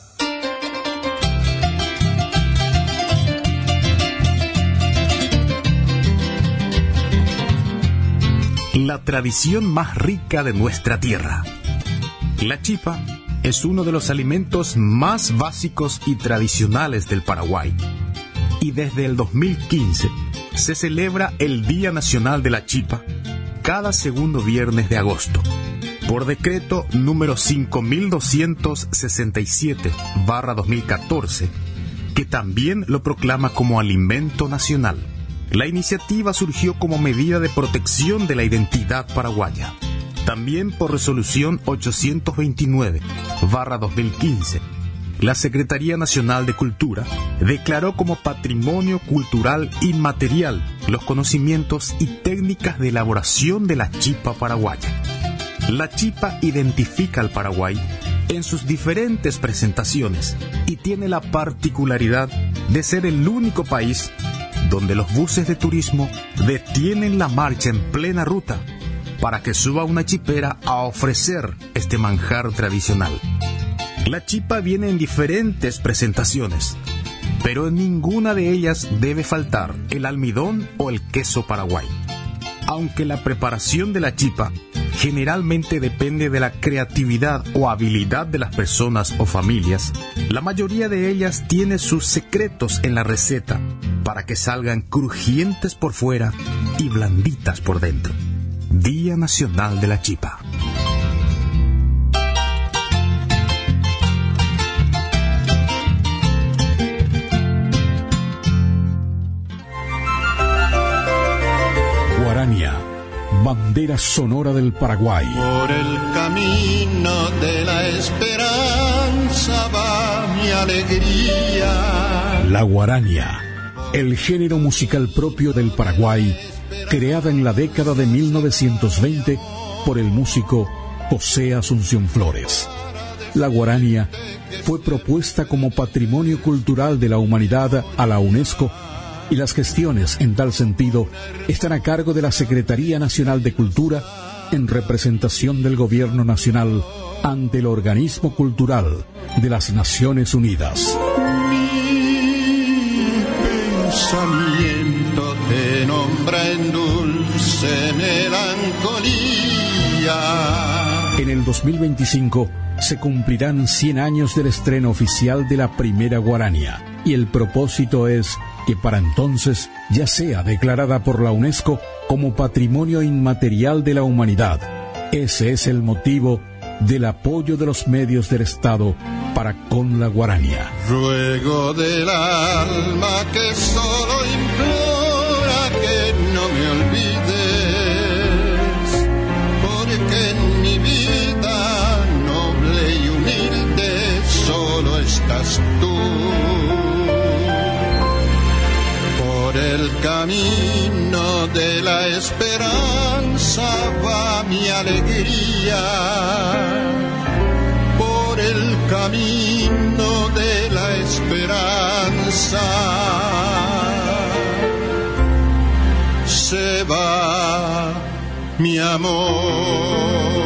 La tradición más rica de nuestra tierra. La chipa es uno de los alimentos más básicos y tradicionales del Paraguay. Y desde el 2015 se celebra el Día Nacional de la Chipa cada segundo viernes de agosto. Por decreto número 5267/2014, que también lo proclama como alimento nacional. La iniciativa surgió como medida de protección de la identidad paraguaya. También por resolución 829/2015, la Secretaría Nacional de Cultura declaró como patrimonio cultural inmaterial los conocimientos y técnicas de elaboración de la chipa paraguaya. La chipa identifica al Paraguay en sus diferentes presentaciones y tiene la particularidad de ser el único país donde los buses de turismo detienen la marcha en plena ruta para que suba una chipera a ofrecer este manjar tradicional. La chipa viene en diferentes presentaciones, pero en ninguna de ellas debe faltar el almidón o el queso paraguay. Aunque la preparación de la chipa generalmente depende de la creatividad o habilidad de las personas o familias, la mayoría de ellas tiene sus secretos en la receta para que salgan crujientes por fuera y blanditas por dentro. Día Nacional de la Chipa. Guarania, bandera sonora del Paraguay. Por el camino de la esperanza va mi alegría. La guarania, el género musical propio del Paraguay, creada en la década de 1920 por el músico José Asunción Flores. La guarania fue propuesta como Patrimonio Cultural de la Humanidad a la UNESCO y las gestiones en tal sentido están a cargo de la Secretaría Nacional de Cultura en representación del Gobierno Nacional ante el Organismo Cultural de las Naciones Unidas. Pensamiento te nombra en dulce melancolía. En el 2025 se cumplirán 100 años del estreno oficial de la primera guarania, y el propósito es que para entonces ya sea declarada por la UNESCO como Patrimonio Inmaterial de la Humanidad. Ese es el motivo del apoyo de los medios del Estado para con la guarania. Ruego del alma que solo implora que no me olvides, porque en mi vida noble y humilde solo estás tú. Por el camino de la esperanza va mi alegría. Por el camino de la esperanza se va mi amor.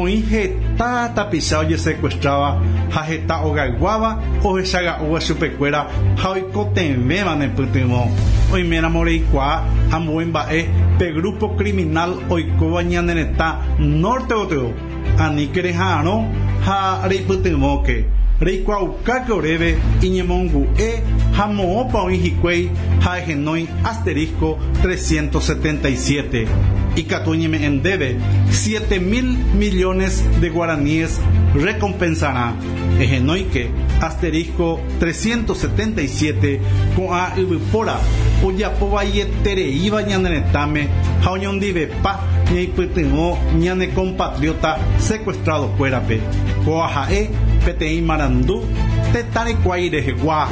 jeta tapizado y secuestraba jeta ogaguaba o esaga uva supercuera jaico temema neputimo hoy mera moreicua amuembae pe grupo criminal oikoa ñanereta norte otro anikere jano ha reiputimoke reikuauka oreve iñemongu jamoopa oihikwei jaegenoi asterisco 377 y Catuñeme en debe 7.000 millones de guaraníes recompensará Ejenoike asterisco 377 con a Ibipora Oyapoba y Tereiva ñaneretame Jaoñondive pa ñaiputimo ñane compatriota secuestrado cuerape Coajae PTI Marandú Tetare Cuairejegua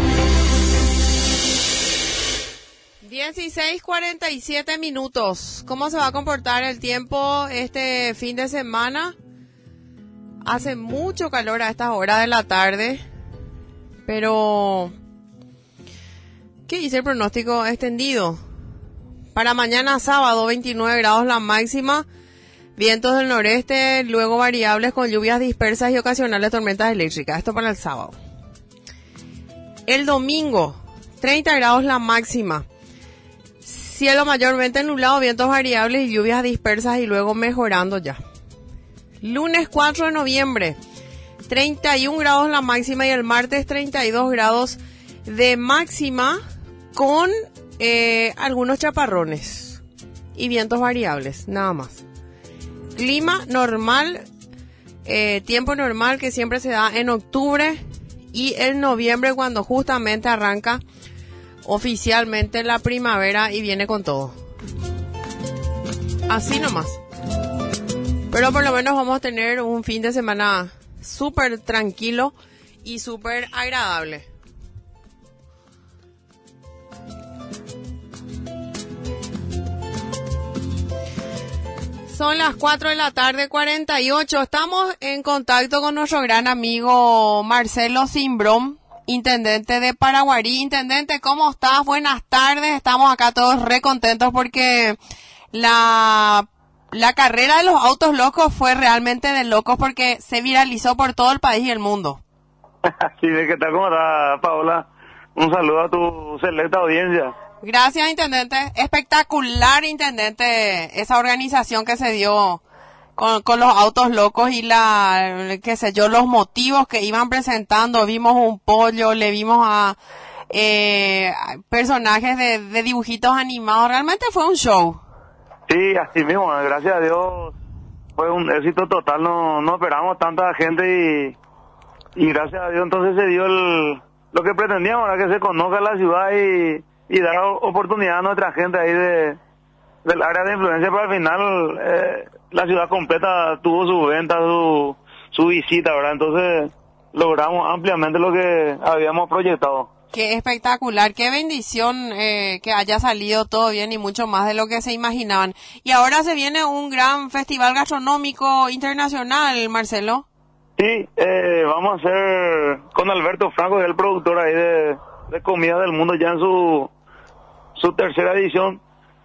16:47 minutos. ¿Cómo se va a comportar el tiempo este fin de semana? Hace mucho calor a estas horas de la tarde, pero ¿qué dice el pronóstico extendido? Para mañana sábado, 29 grados la máxima, vientos del noreste, luego variables con lluvias dispersas y ocasionales tormentas eléctricas. Esto para el sábado. El domingo, 30 grados la máxima. Cielo mayormente nublado, vientos variables y lluvias dispersas y luego mejorando ya. Lunes 4 de noviembre, 31 grados la máxima y el martes 32 grados de máxima con algunos chaparrones y vientos variables, nada más. Clima normal, tiempo normal que siempre se da en octubre y en noviembre cuando justamente arranca oficialmente la primavera y viene con todo. Así nomás. Pero por lo menos vamos a tener un fin de semana súper tranquilo y súper agradable. Son las 4 de la tarde, 48. Estamos en contacto con nuestro gran amigo Marcelo Simbrón, intendente de Paraguarí. Intendente, ¿cómo estás? Buenas tardes. Estamos acá todos re contentos porque la carrera de los autos locos fue realmente de locos porque se viralizó por todo el país y el mundo. Sí, ¿qué tal? ¿Cómo está, Paola? Un saludo a tu selecta audiencia. Gracias, intendente. Espectacular, intendente, esa organización que se dio con los autos locos y qué sé yo, los motivos que iban presentando. Vimos un pollo, le vimos a personajes de dibujitos animados. Realmente fue un show. Sí, así mismo, gracias a Dios fue un éxito total. No esperamos tanta gente y gracias a Dios entonces se dio lo que pretendíamos, era que se conozca la ciudad y dar oportunidad a nuestra gente ahí del área de influencia, pero al final la ciudad completa tuvo su venta, su visita, ¿verdad? Entonces logramos ampliamente lo que habíamos proyectado. Qué espectacular, qué bendición que haya salido todo bien y mucho más de lo que se imaginaban. Y ahora se viene un gran festival gastronómico internacional, Marcelo. Sí, vamos a hacer con Alberto Franco, que es el productor ahí de Comida del Mundo, ya en su tercera edición.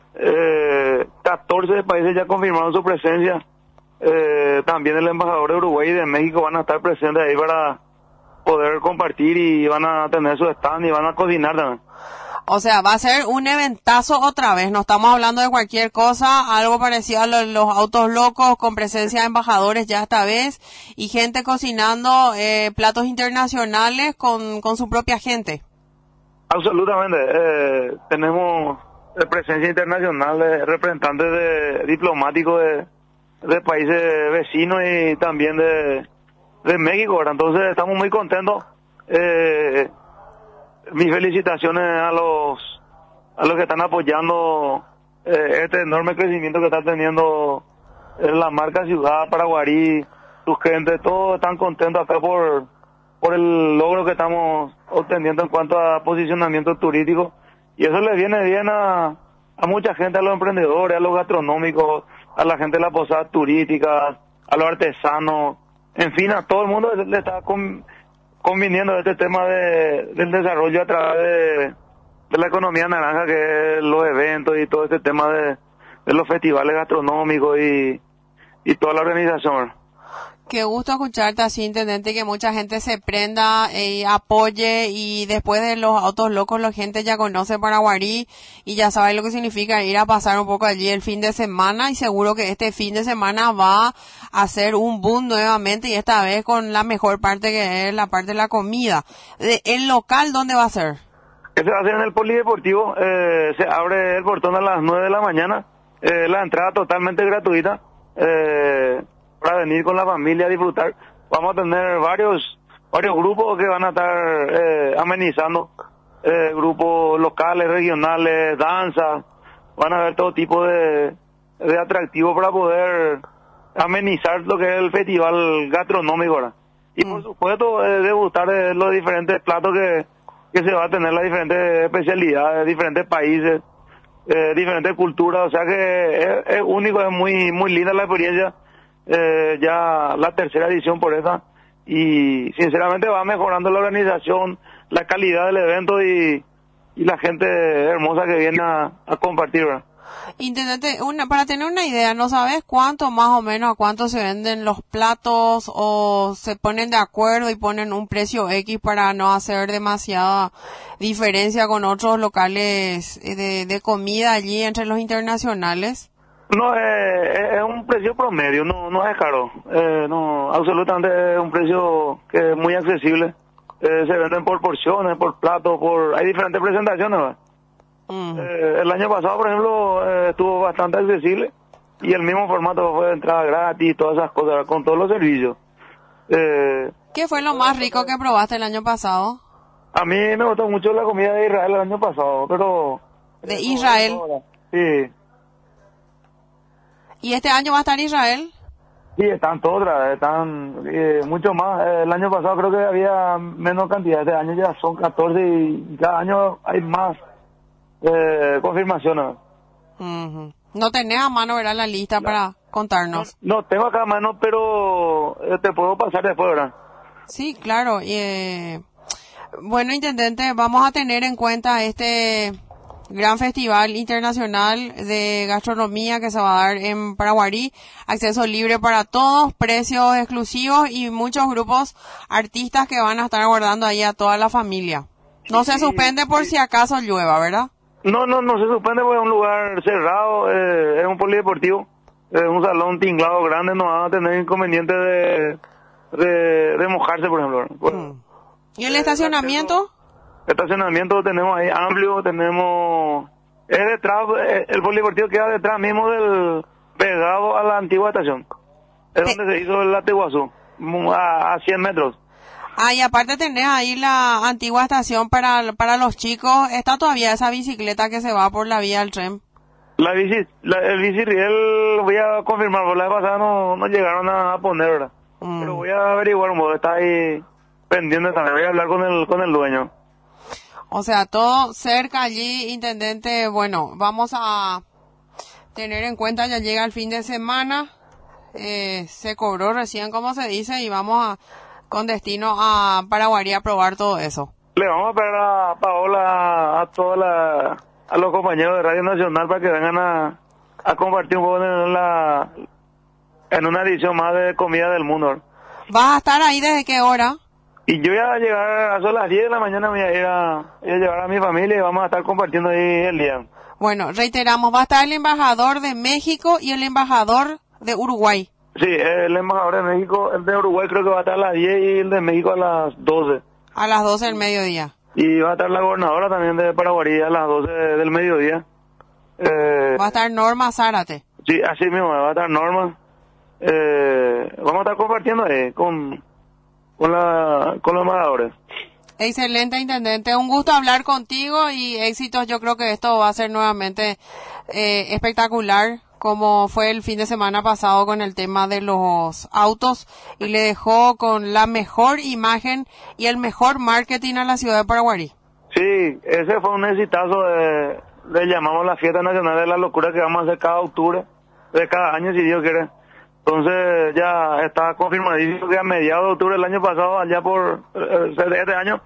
14 países ya confirmaron su presencia. También el embajador de Uruguay y de México van a estar presentes ahí para poder compartir y van a tener su stand y van a cocinar también. O sea, va a ser un eventazo otra vez, no estamos hablando de cualquier cosa, algo parecido a los autos locos, con presencia de embajadores ya esta vez, y gente cocinando platos internacionales con su propia gente. Absolutamente, tenemos presencia internacional de representantes diplomáticos de países vecinos y también de México, ¿verdad? Entonces estamos muy contentos. Mis felicitaciones a los que están apoyando este enorme crecimiento que está teniendo la marca Ciudad Paraguarí, sus gente, todos están contentos acá por el logro que estamos obteniendo en cuanto a posicionamiento turístico, y eso le viene bien a mucha gente, a los emprendedores, a los gastronómicos, a la gente de las posadas turísticas, a los artesanos, en fin, a todo el mundo le está conviniendo este tema del desarrollo a través de la economía naranja, que es los eventos y todo este tema de los festivales gastronómicos y toda la organización. Qué gusto escucharte así, intendente, que mucha gente se prenda y apoye, y después de los autos locos la gente ya conoce Paraguarí y ya sabe lo que significa ir a pasar un poco allí el fin de semana, y seguro que este fin de semana va a ser un boom nuevamente, y esta vez con la mejor parte, que es la parte de la comida. ¿El local dónde va a ser? Ese va a ser en el Polideportivo. Se abre el portón a las 9 de la mañana, la entrada totalmente gratuita, para venir con la familia a disfrutar. Vamos a tener varios grupos que van a estar amenizando, grupos locales, regionales, danza. Van a haber todo tipo de atractivos para poder amenizar lo que es el festival gastronómico, ¿verdad? Y por supuesto degustar los diferentes platos que se va a tener, las diferentes especialidades, diferentes países, diferentes culturas. O sea que es único, es muy muy linda la experiencia. Ya la tercera edición por esa, y sinceramente va mejorando la organización, la calidad del evento y la gente hermosa que viene a compartir, ¿verdad? Intendente, para tener una idea, ¿no sabes cuánto más o menos, a cuánto se venden los platos, o se ponen de acuerdo y ponen un precio X para no hacer demasiada diferencia con otros locales de comida allí entre los internacionales? No, es un precio promedio, no es caro, no, absolutamente es un precio que es muy accesible. Se venden por porciones, por platos, hay diferentes presentaciones, ¿verdad? El año pasado, por ejemplo, estuvo bastante accesible, y el mismo formato fue de entrada gratis, todas esas cosas, con todos los servicios. ¿Qué fue lo más rico que probaste el año pasado? A mí me gustó mucho la comida de Israel el año pasado, pero... ¿De Israel? Sí. ¿Y este año va a estar Israel? Sí, están todas, están mucho más. El año pasado creo que había menos cantidad, este año ya son 14 y cada año hay más confirmaciones. No tenés a mano, ¿verdad?, la lista para contarnos. No, tengo acá a mano, pero te puedo pasar después, ¿verdad? Sí, claro. Bueno, intendente, vamos a tener en cuenta este gran festival internacional de gastronomía que se va a dar en Paraguarí, acceso libre para todos, precios exclusivos y muchos grupos artistas que van a estar aguardando ahí a toda la familia. No se suspende por si acaso llueva, ¿verdad? No se suspende porque es un lugar cerrado, es un polideportivo, es un salón tinglado grande, no van a tener inconveniente de mojarse, por ejemplo. ¿Y el estacionamiento? Estacionamiento tenemos ahí amplio, es detrás, el polideportivo queda detrás mismo pegado a la antigua estación. Es donde se hizo el Ateguazú, a 100 metros. Y aparte tenés ahí la antigua estación para los chicos. ¿Está todavía esa bicicleta que se va por la vía del tren? El biciriel voy a confirmar, por la vez pasada no llegaron a poner, ¿verdad? Pero voy a averiguar un poco, está ahí pendiente también, voy a hablar con el dueño. O sea, todo cerca allí, intendente. Bueno, vamos a tener en cuenta, ya llega el fin de semana, se cobró recién, como se dice, y vamos con destino a Paraguarí a probar todo eso. Le vamos a pedir a Paola, a los compañeros de Radio Nacional para que vengan a compartir un poco en una edición más de Comida del Mundo. ¿Vas a estar ahí desde qué hora? Y yo voy a llegar a las 10 de la mañana, voy a ir a llevar a mi familia y vamos a estar compartiendo ahí el día. Bueno, reiteramos, va a estar el embajador de México y el embajador de Uruguay. Sí, el embajador de México, el de Uruguay creo que va a estar a las 10 y el de México a las 12. A las 12 del mediodía. Y va a estar la gobernadora también de Paraguarí a las 12 del mediodía. Va a estar Norma Zárate. Sí, así mismo, va a estar Norma. Vamos a estar compartiendo ahí con los embajadores. Excelente, intendente. Un gusto hablar contigo y éxitos. Yo creo que esto va a ser nuevamente espectacular, como fue el fin de semana pasado con el tema de los autos, y le dejó con la mejor imagen y el mejor marketing a la ciudad de Paraguarí. Sí, ese fue un exitazo le llamamos la Fiesta Nacional de la Locura, que vamos a hacer cada octubre de cada año, si Dios quiere. Entonces ya está confirmadísimo que a mediados de octubre del año pasado, allá por este año,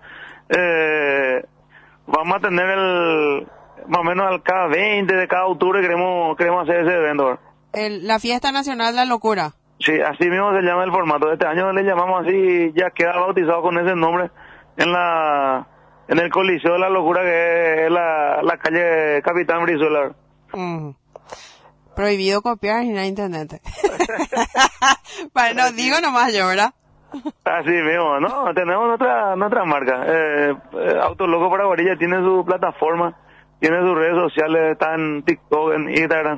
vamos a tener más o menos al cada 20 de cada octubre queremos hacer ese evento. La Fiesta Nacional de la Locura. Sí, así mismo se llama el formato. Este año le llamamos así, ya queda bautizado con ese nombre en el Coliseo de la Locura, que es la calle Capitán Brizuela. Prohibido copiar en internet. Bueno, digo nomás yo, ¿verdad? Así mismo, ¿no? Tenemos nuestra marca. Autoloco Paraguay ya tiene su plataforma, tiene sus redes sociales, está en TikTok, en Instagram.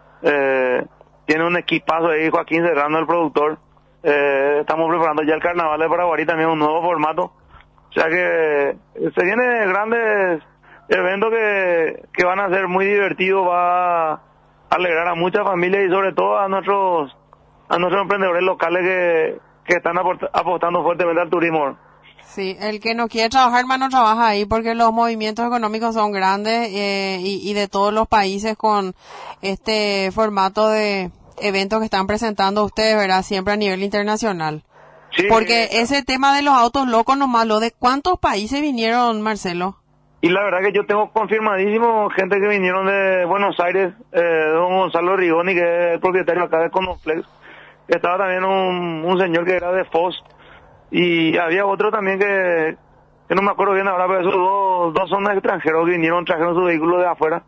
Tiene un equipazo ahí, Joaquín Serrano, el productor. Estamos preparando ya el Carnaval de Paraguay, también un nuevo formato. O sea que se vienen grandes eventos que van a ser muy divertidos, va a alegrar a muchas familias y sobre todo a nuestros emprendedores locales que están apostando fuertemente al turismo. Sí, el que no quiere trabajar, hermano, trabaja ahí porque los movimientos económicos son grandes y de todos los países con este formato de eventos que están presentando ustedes, ¿verdad? Siempre a nivel internacional. Sí, porque ese tema de los autos locos nomás, ¿lo de cuántos países vinieron, Marcelo? Y la verdad que yo tengo confirmadísimo gente que vinieron de Buenos Aires, don Gonzalo Rigoni, que es el propietario acá de Conoflex. Estaba también un señor que era de Foz. Y había otro también que no me acuerdo bien ahora, pero esos dos son extranjeros que vinieron, trajeron su vehículo de afuera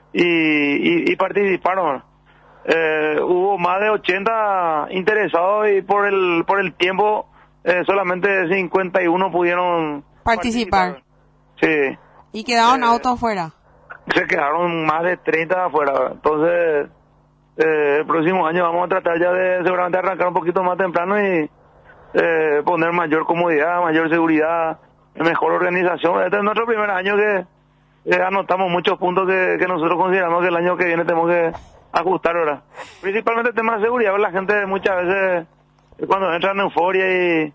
y participaron. Hubo más de 80 interesados y por el tiempo solamente 51 pudieron participar. Sí. ¿Y quedaron autos afuera? Se quedaron más de 30 afuera. Entonces, el próximo año vamos a tratar ya de seguramente arrancar un poquito más temprano y poner mayor comodidad, mayor seguridad, mejor organización. Este es nuestro primer año que anotamos muchos puntos que nosotros consideramos que el año que viene tenemos que ajustar ahora. Principalmente el tema de seguridad, la gente muchas veces cuando entra en euforia y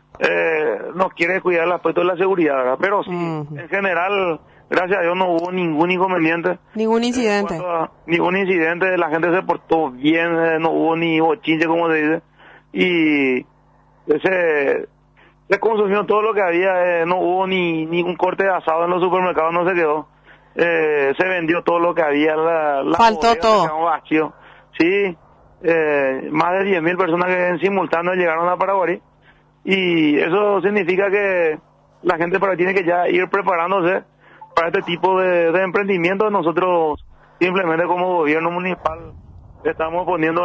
no quiere cuidar el aspecto de la seguridad, ¿verdad? Pero sí, en general, gracias a Dios no hubo ningún inconveniente. Ningún incidente. Ningún incidente, la gente se portó bien, no hubo ni bochinche, como se dice. Y se consumió todo lo que había, no hubo ni un corte de asado en los supermercados, no se quedó. Se vendió todo lo que había, faltó todo. Vacío. Sí, más de 10.000 personas que en simultáneo llegaron a Paraguay. Y eso significa que la gente para tiene que ya ir preparándose para este tipo de emprendimiento. Nosotros simplemente como gobierno municipal estamos poniendo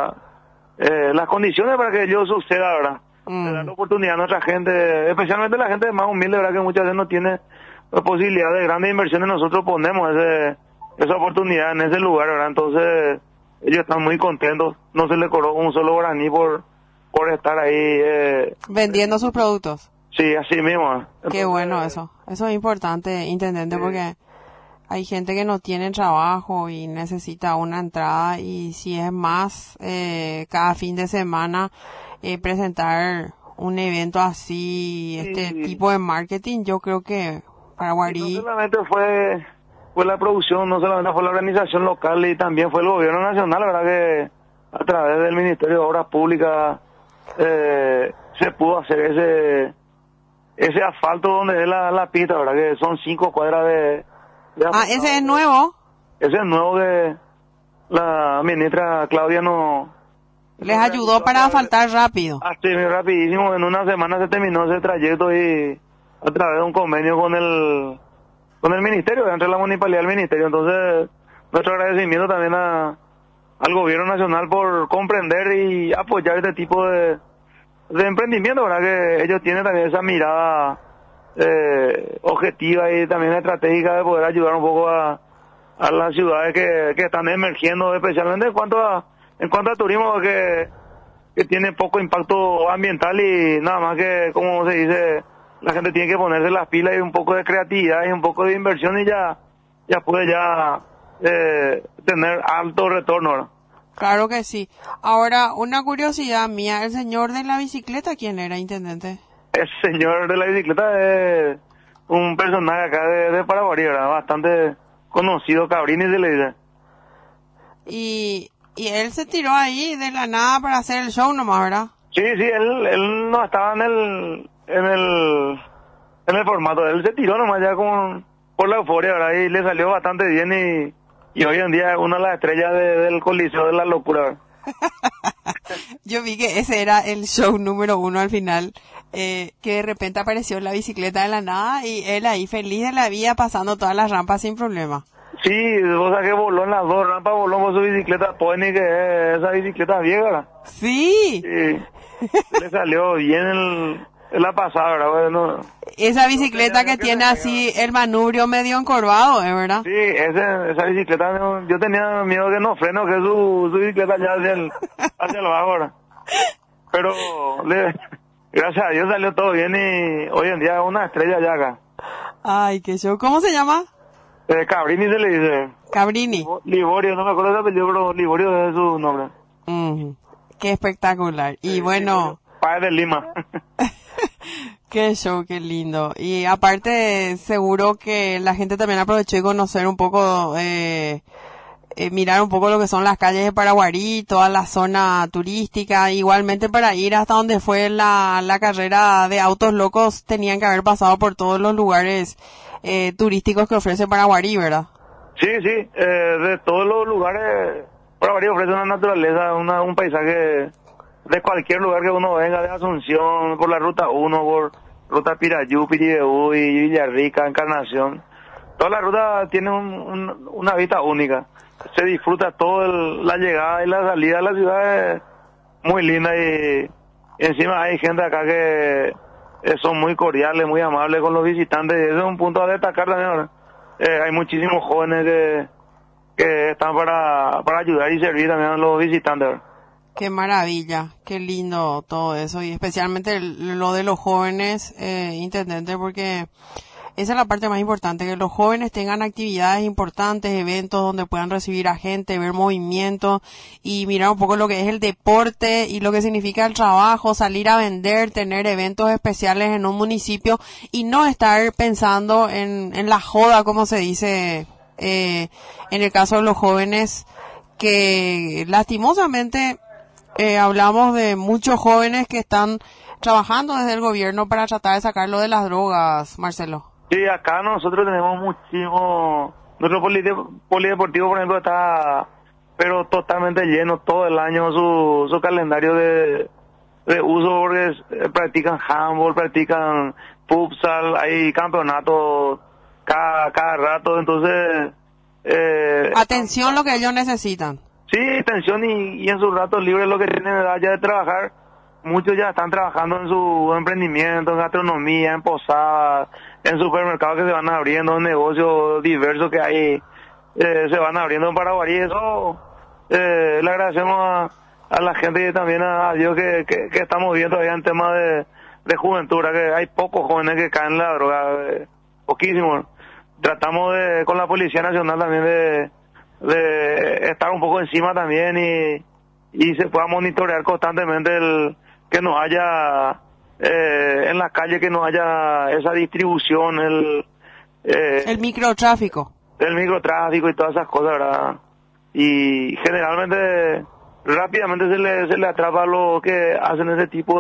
las condiciones para que ello suceda, ¿verdad? De dar la oportunidad a nuestra gente, especialmente la gente más humilde, ¿verdad? Que muchas veces no tiene la posibilidad de grandes inversiones. Nosotros ponemos esa oportunidad en ese lugar, ¿verdad? Entonces ellos están muy contentos. No se les cobró un solo guaraní por estar ahí vendiendo sus productos. Sí, así mismo. Entonces, qué bueno eso es importante, intendente, porque hay gente que no tiene trabajo y necesita una entrada, y si es más cada fin de semana presentar un evento así, tipo de marketing, yo creo que Paraguay... No solamente fue la producción, no solamente fue la organización local, y también fue el gobierno nacional, la verdad que a través del Ministerio de Obras Públicas se pudo hacer ese asfalto donde es la pista, verdad que son 5 cuadras de ese es nuevo. Ese es nuevo que la ministra Claudia les ayudó para asfaltar rápido. Así, rapidísimo, en una semana se terminó ese trayecto y a través de un convenio con el ministerio, entre la municipalidad y el ministerio. Entonces, nuestro agradecimiento también al gobierno nacional por comprender y apoyar este tipo de emprendimiento, ¿verdad? Que ellos tienen también esa mirada objetiva y también estratégica de poder ayudar un poco a las ciudades que están emergiendo, especialmente en cuanto a turismo, que tiene poco impacto ambiental y nada más que, como se dice, la gente tiene que ponerse las pilas y un poco de creatividad y un poco de inversión y ya puede tener alto retorno, ¿no? Claro que sí. Ahora, una curiosidad mía, ¿el señor de la bicicleta quién era, intendente? El señor de la bicicleta es un personaje acá de Paraguay, ¿verdad? Bastante conocido, Cabrini se le dice. Y él se tiró ahí de la nada para hacer el show nomás, ¿verdad? Sí, él no estaba en el formato, él se tiró nomás ya por la euforia, ¿verdad? Y le salió bastante bien y hoy en día es una de las estrellas del Coliseo de la Locura, ¿verdad? Yo vi que ese era el show número 1 al final, que de repente apareció la bicicleta de la nada y él ahí feliz de la vida pasando todas las rampas sin problema. Sí, o sea que voló en las 2 rampas, voló con su bicicleta Pony, que es esa bicicleta vieja. Sí. Le salió bien la pasada, ¿verdad? Bueno, esa bicicleta que tiene así el manubrio medio encorvado, ¿es verdad? Sí, esa bicicleta, yo tenía miedo que no freno, que su bicicleta ya hacia el bajo, ¿verdad? Pero gracias a Dios salió todo bien y hoy en día es una estrella ya acá. Ay, qué show. ¿Cómo se llama? Cabrini se le dice. Cabrini. Liborio, no me acuerdo de apellido, pero Liborio es su nombre. Qué espectacular. Y bueno... Padre de Lima. Qué show, qué lindo. Y aparte, seguro que la gente también aprovechó de conocer un poco, mirar un poco lo que son las calles de Paraguarí, toda la zona turística. Igualmente para ir hasta donde fue la carrera de autos locos, tenían que haber pasado por todos los lugares turísticos que ofrece Paraguarí, ¿verdad? Sí, de todos los lugares, Paraguarí ofrece una naturaleza, un paisaje de cualquier lugar que uno venga, de Asunción, por la ruta 1, por ruta Pirayú, Piribeú y Villarrica, Encarnación. Toda la ruta tiene una vista única. Se disfruta todo la llegada y la salida de la ciudad, es muy linda y encima hay gente acá que son muy cordiales, muy amables con los visitantes y ese es un punto a destacar también, ¿verdad? Hay muchísimos jóvenes que están para ayudar y servir también a los visitantes, ¿verdad? Qué maravilla, qué lindo todo eso y especialmente lo de los jóvenes, intendente, porque esa es la parte más importante, que los jóvenes tengan actividades importantes, eventos donde puedan recibir a gente, ver movimientos y mirar un poco lo que es el deporte y lo que significa el trabajo, salir a vender, tener eventos especiales en un municipio y no estar pensando en la joda, como se dice en el caso de los jóvenes, que lastimosamente hablamos de muchos jóvenes que están trabajando desde el gobierno para tratar de sacarlo de las drogas, Marcelo. Sí, acá nosotros tenemos muchísimo. Nuestro polideportivo, por ejemplo, está pero totalmente lleno todo el año su calendario de uso, porque practican handball, practican futsal, hay campeonatos cada rato, entonces... atención lo que ellos necesitan. Sí, atención y en sus ratos libres lo que tienen edad ya de trabajar, muchos ya están trabajando en su emprendimiento, en gastronomía, en posadas, en supermercados que se van abriendo, en negocios diversos que hay, se van abriendo en Paraguarí. Eso le agradecemos a la gente y también a Dios que estamos viendo todavía en temas de juventud, que hay pocos jóvenes que caen en la droga, poquísimos. Tratamos con la Policía Nacional también de estar un poco encima también y se pueda monitorear constantemente que no haya en la calle, que no haya esa distribución, el microtráfico. El microtráfico y todas esas cosas, ¿verdad? Y generalmente rápidamente se le atrapa a los que hacen ese tipo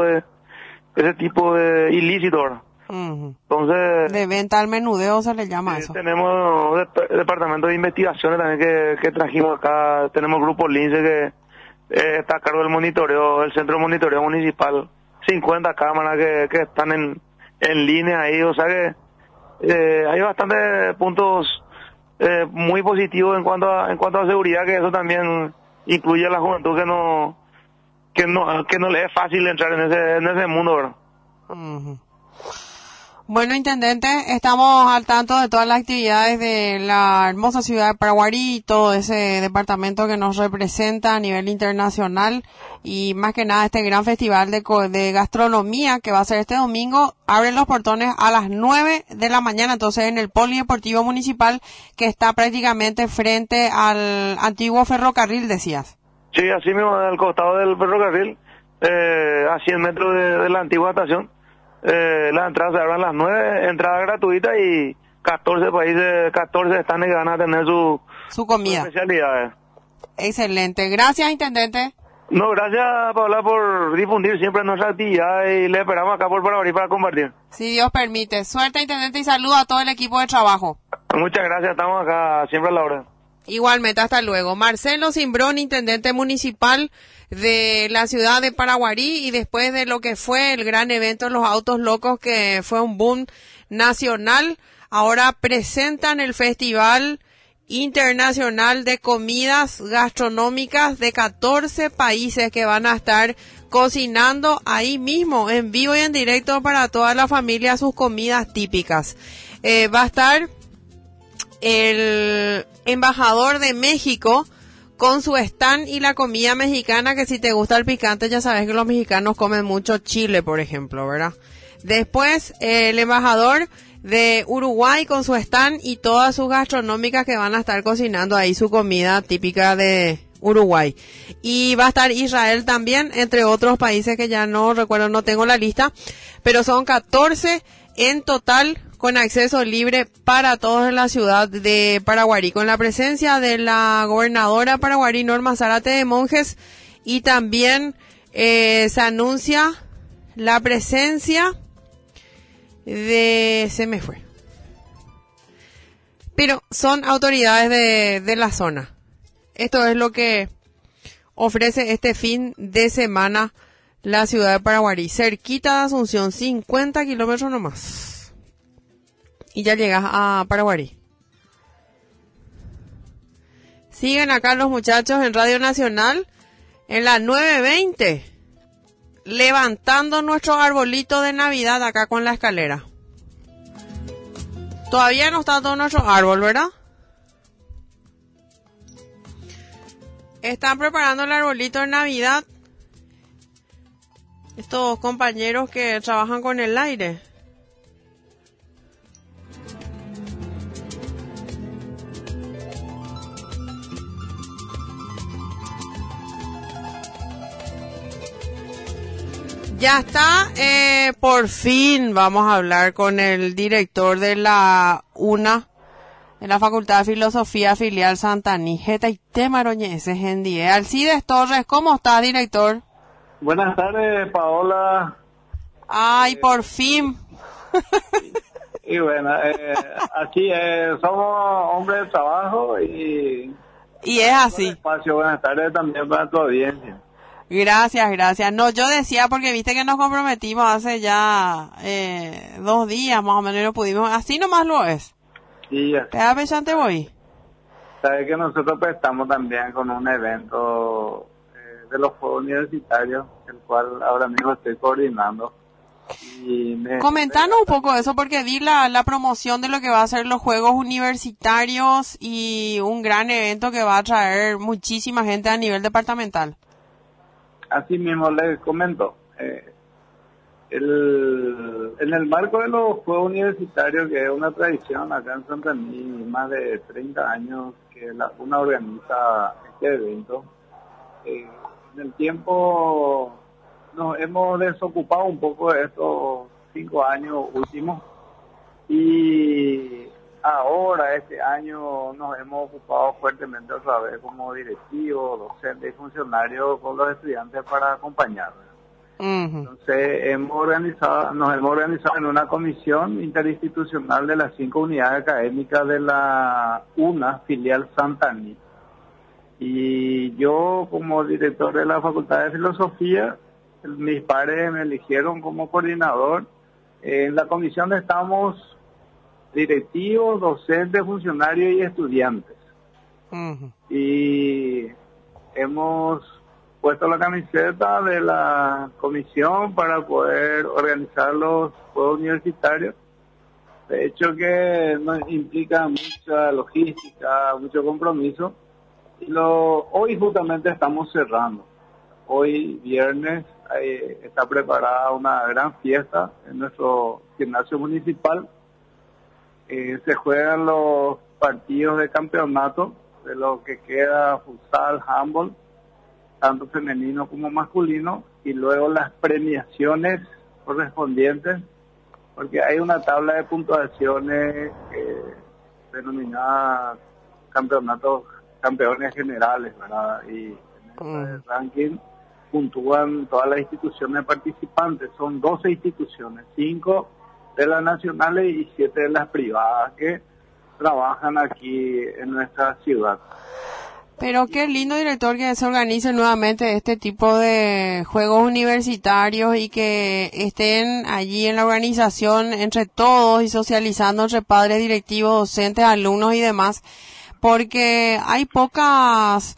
de ilícito, ¿verdad? Entonces, de venta al menudeo se le llama eso. Tenemos departamento de investigaciones también que trajimos acá. Tenemos grupo Lince que está a cargo del monitoreo, el centro de monitoreo municipal. 50 cámaras que están en línea ahí, o sea que hay bastantes puntos muy positivos en cuanto a seguridad, que eso también incluye a la juventud que no le es fácil entrar en ese mundo, ¿verdad? Bueno, intendente, estamos al tanto de todas las actividades de la hermosa ciudad de Paraguarí, todo ese departamento que nos representa a nivel internacional y más que nada este gran festival de gastronomía que va a ser este domingo. Abren los portones a las 9 de la mañana, entonces en el Polideportivo Municipal, que está prácticamente frente al antiguo ferrocarril, decías. Sí, así mismo, al costado del ferrocarril, a 100 metros de la antigua estación. Las entradas se abren a las 9, entrada gratuita y 14 estanes que van a tener su comida. Sus especialidades. Excelente. Gracias, intendente. No, gracias, Paola, por difundir siempre nuestra actividad y le esperamos acá por Paraguarí para compartir. Si Dios permite. Suerte, intendente, y saludo a todo el equipo de trabajo. Muchas gracias, estamos acá siempre a la hora. Igualmente, hasta luego. Marcelo Cimbrón, intendente municipal de la ciudad de Paraguarí, y después de lo que fue el gran evento Los Autos Locos, que fue un boom nacional, ahora presentan el Festival Internacional de Comidas Gastronómicas de 14 países que van a estar cocinando ahí mismo, en vivo y en directo para toda la familia, sus comidas típicas. Va a estar el embajador de México con su stand y la comida mexicana, que si te gusta el picante ya sabes que los mexicanos comen mucho chile, por ejemplo, ¿verdad? Después el embajador de Uruguay con su stand y todas sus gastronómicas que van a estar cocinando ahí su comida típica de Uruguay. Y va a estar Israel también, entre otros países que ya no recuerdo, no tengo la lista, pero son 14 en total, con acceso libre para todos en la ciudad de Paraguarí, con la presencia de la gobernadora Paraguarí, Norma Zárate de Monjes, y también se anuncia la presencia de... se me fue. Pero son autoridades de la zona. Esto es lo que ofrece este fin de semana la ciudad de Paraguarí, cerquita de Asunción, 50 kilómetros nomás. Y ya llegas a Paraguarí. Siguen acá los muchachos en Radio Nacional, en la 9:20, levantando nuestro arbolito de Navidad acá con la escalera. Todavía no está todo nuestro árbol, ¿verdad? Están preparando el arbolito de Navidad estos compañeros que trabajan con el aire. Ya está, por fin vamos a hablar con el director de la UNA, de la Facultad de Filosofía Filial Santaní. Jeta y Temaroñe, ese es Alcides Torres, ¿cómo estás, director? Buenas tardes, Paola. Ay, por fin. Y bueno, aquí somos hombres de trabajo y es así. Espacio. Buenas tardes también para tu audiencia. Gracias. No, yo decía porque viste que nos comprometimos hace ya 2 días más o menos y no pudimos. Así nomás lo es. Sí, ¿Te da pesante voy? Sabes que nosotros pues estamos también con un evento de los Juegos Universitarios, el cual ahora mismo estoy coordinando. Comentanos un poco eso, porque vi la promoción de lo que va a ser los Juegos Universitarios y un gran evento que va a traer muchísima gente a nivel departamental. Así mismo les comento, en el marco de los Juegos Universitarios, que es una tradición acá en Santaní, más de 30 años que la UNA organiza este evento, en el tiempo nos hemos desocupado un poco de estos 5 años últimos y ahora este año nos hemos ocupado fuertemente otra vez como directivos, docentes y funcionarios con los estudiantes para acompañarlos. Entonces nos hemos organizado en una comisión interinstitucional de las 5 unidades académicas de la UNA filial Santaní. Y yo, como director de la Facultad de Filosofía, mis pares me eligieron como coordinador. En la comisión estamos directivos, docentes, funcionarios y estudiantes. Y hemos puesto la camiseta de la comisión para poder organizar los Juegos Universitarios. De hecho que nos implica mucha logística, mucho compromiso. Y hoy justamente estamos cerrando. Hoy, viernes, está preparada una gran fiesta en nuestro gimnasio municipal. Se juegan los partidos de campeonato de lo que queda futsal, handball, tanto femenino como masculino, y luego las premiaciones correspondientes, porque hay una tabla de puntuaciones denominada campeones generales, ¿verdad? Y en el ranking puntúan todas las instituciones participantes. Son 12 instituciones, 5 de las nacionales y 7 de las privadas, que trabajan aquí en nuestra ciudad. Pero qué lindo, director, que se organice nuevamente este tipo de juegos universitarios y que estén allí en la organización entre todos y socializando entre padres, directivos, docentes, alumnos y demás, porque hay pocas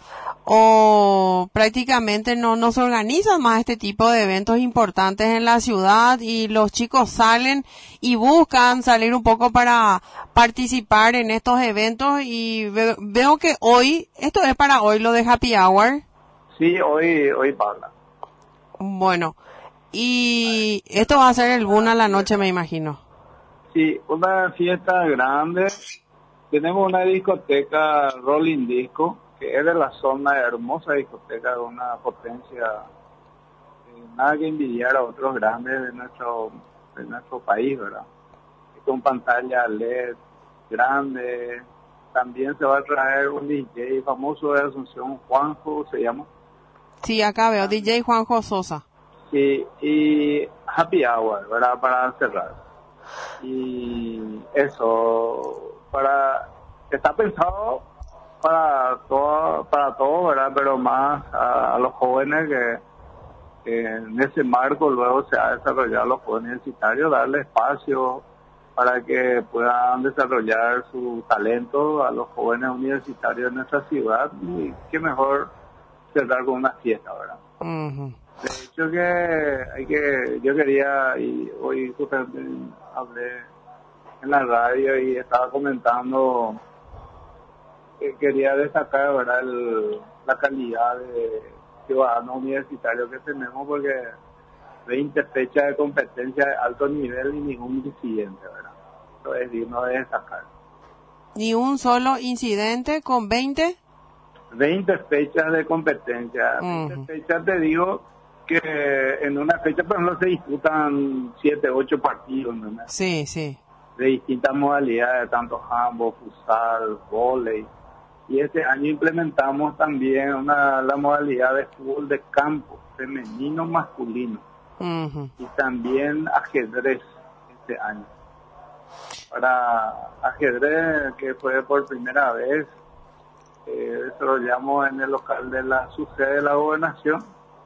o prácticamente no se organizan más este tipo de eventos importantes en la ciudad y los chicos salen y buscan salir un poco para participar en estos eventos y veo que hoy, esto es para hoy lo de Happy Hour. Sí, hoy Paula. Bueno, y esto va a ser el boom a la noche, me imagino. Sí, una fiesta grande. Tenemos una discoteca Rolling Disco, que es de la zona, hermosa discoteca, con una potencia nada que envidiar a otros grandes de nuestro país, ¿verdad? Con pantalla LED grande. También se va a traer un DJ famoso de Asunción, Juanjo se llama. Sí, acá veo, DJ Juanjo Sosa. Sí, y Happy Hour, ¿verdad? Para cerrar. Y eso, está pensado para todo, ¿verdad? Pero más a los jóvenes que en ese marco luego se ha desarrollado los jóvenes universitarios, darle espacio para que puedan desarrollar su talento a los jóvenes universitarios de nuestra ciudad, y qué mejor cerrar con una fiesta, ¿verdad? Uh-huh. De hecho yo quería, y hoy justamente hablé en la radio y estaba comentando que quería destacar, ¿verdad?, la calidad de ciudadanos universitarios que tenemos, porque 20 fechas de competencia de alto nivel y ningún incidente, ¿verdad? Eso es digno de destacar. ¿Ni un solo incidente con 20? 20 fechas de competencia. Uh-huh. 20 fechas, te digo que en una fecha, por ejemplo, se disputan 7, 8 partidos, ¿no? Sí, sí. De distintas modalidades, tanto handball, futsal, vóley. Y este año implementamos también la modalidad de fútbol de campo, femenino, masculino. Uh-huh. Y también ajedrez este año. Para ajedrez, que fue por primera vez, desarrollamos en el local de la subsede de la gobernación.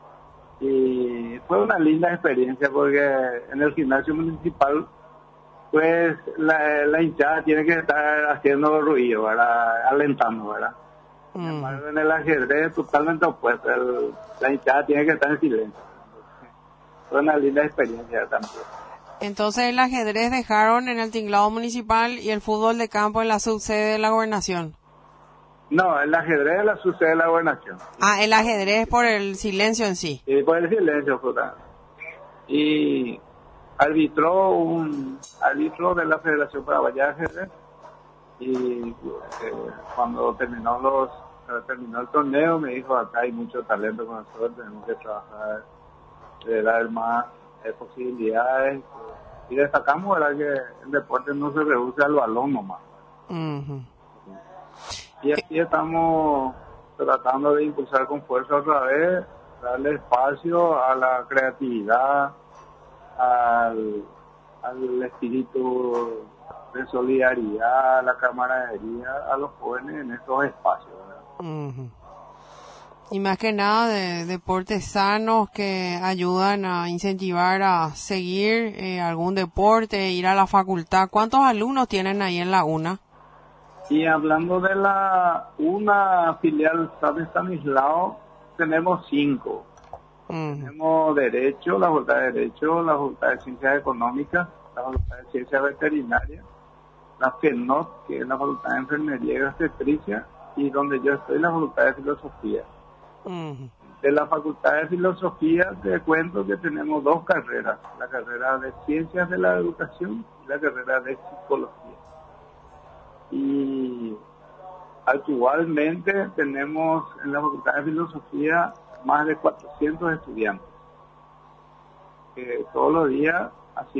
Y fue una linda experiencia porque en el gimnasio municipal, pues la hinchada tiene que estar haciendo ruido, ¿verdad? Alentando, ¿verdad? Sin embargo, en el ajedrez totalmente opuesto, la hinchada tiene que estar en silencio. Fue una linda experiencia también. Entonces el ajedrez dejaron en el tinglado municipal y el fútbol de campo en la subsede de la gobernación. No, el ajedrez es la subsede de la gobernación. Ah, el ajedrez por el silencio en sí. Sí, por el silencio, total. Y arbitró un árbitro de la Federación Paraguaya de Ajedrez, y cuando terminó el torneo me dijo: acá hay mucho talento con nosotros, tenemos que trabajar, dar más posibilidades, y destacamos, ¿verdad?, que el deporte no se reduce al balón nomás. Uh-huh. Y aquí estamos tratando de impulsar con fuerza otra vez, darle espacio a la creatividad, al espíritu de solidaridad, a la camaradería, a los jóvenes en estos espacios, ¿verdad? Uh-huh. Y más que nada de deportes sanos que ayudan a incentivar a seguir algún deporte, ir a la facultad. ¿Cuántos alumnos tienen ahí en la UNA? Y hablando de la UNA filial San Estanislao, tenemos 5. Tenemos Derecho, la Facultad de Derecho, la Facultad de Ciencias Económicas, la Facultad de Ciencias Veterinarias, la FENOT, que es la Facultad de Enfermería y Obstetricia, y donde yo estoy, la Facultad de Filosofía. De la Facultad de Filosofía te cuento que tenemos 2 carreras, la carrera de Ciencias de la Educación y la carrera de Psicología. Y actualmente tenemos en la Facultad de Filosofía más de 400 estudiantes que todos los días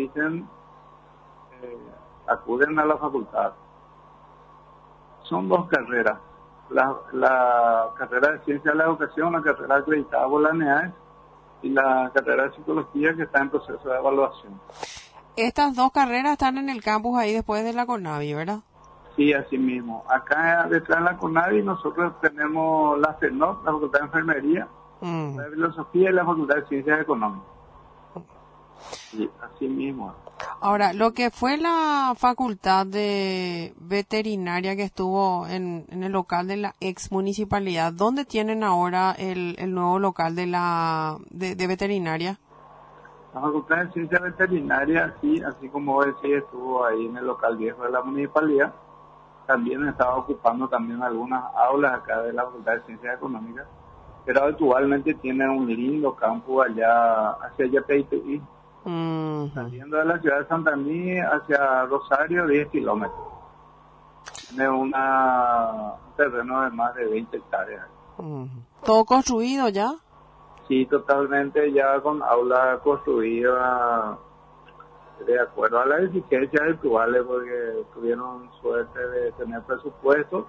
acuden a la facultad. Son 2 carreras, la carrera de Ciencia de la Educación, la carrera acreditada por la NEAES, y la carrera de Psicología, que está en proceso de evaluación. Estas 2 carreras están en el campus ahí después de la CONAVI, ¿verdad? Sí, así mismo. Acá detrás de la CONADI nosotros tenemos la FENOC, la Facultad de Enfermería, la de Filosofía y la Facultad de Ciencias Económicas. Sí, así mismo. Ahora, lo que fue la facultad de veterinaria que estuvo en el local de la ex municipalidad, ¿dónde tienen ahora el nuevo local de veterinaria? La Facultad de Ciencias Veterinarias, sí, así como vos decís, estuvo ahí en el local viejo de la municipalidad. También estaba ocupando también algunas aulas acá de la Facultad de Ciencias Económicas, pero actualmente tiene un lindo campo allá hacia Yapeytuí. Saliendo de la ciudad de Santaní hacia Rosario, 10 kilómetros. Tiene un terreno de más de 20 hectáreas. ¿Todo construido ya? Sí, totalmente ya con aula construida de acuerdo a las exigencias actuales, porque tuvieron suerte de tener presupuesto.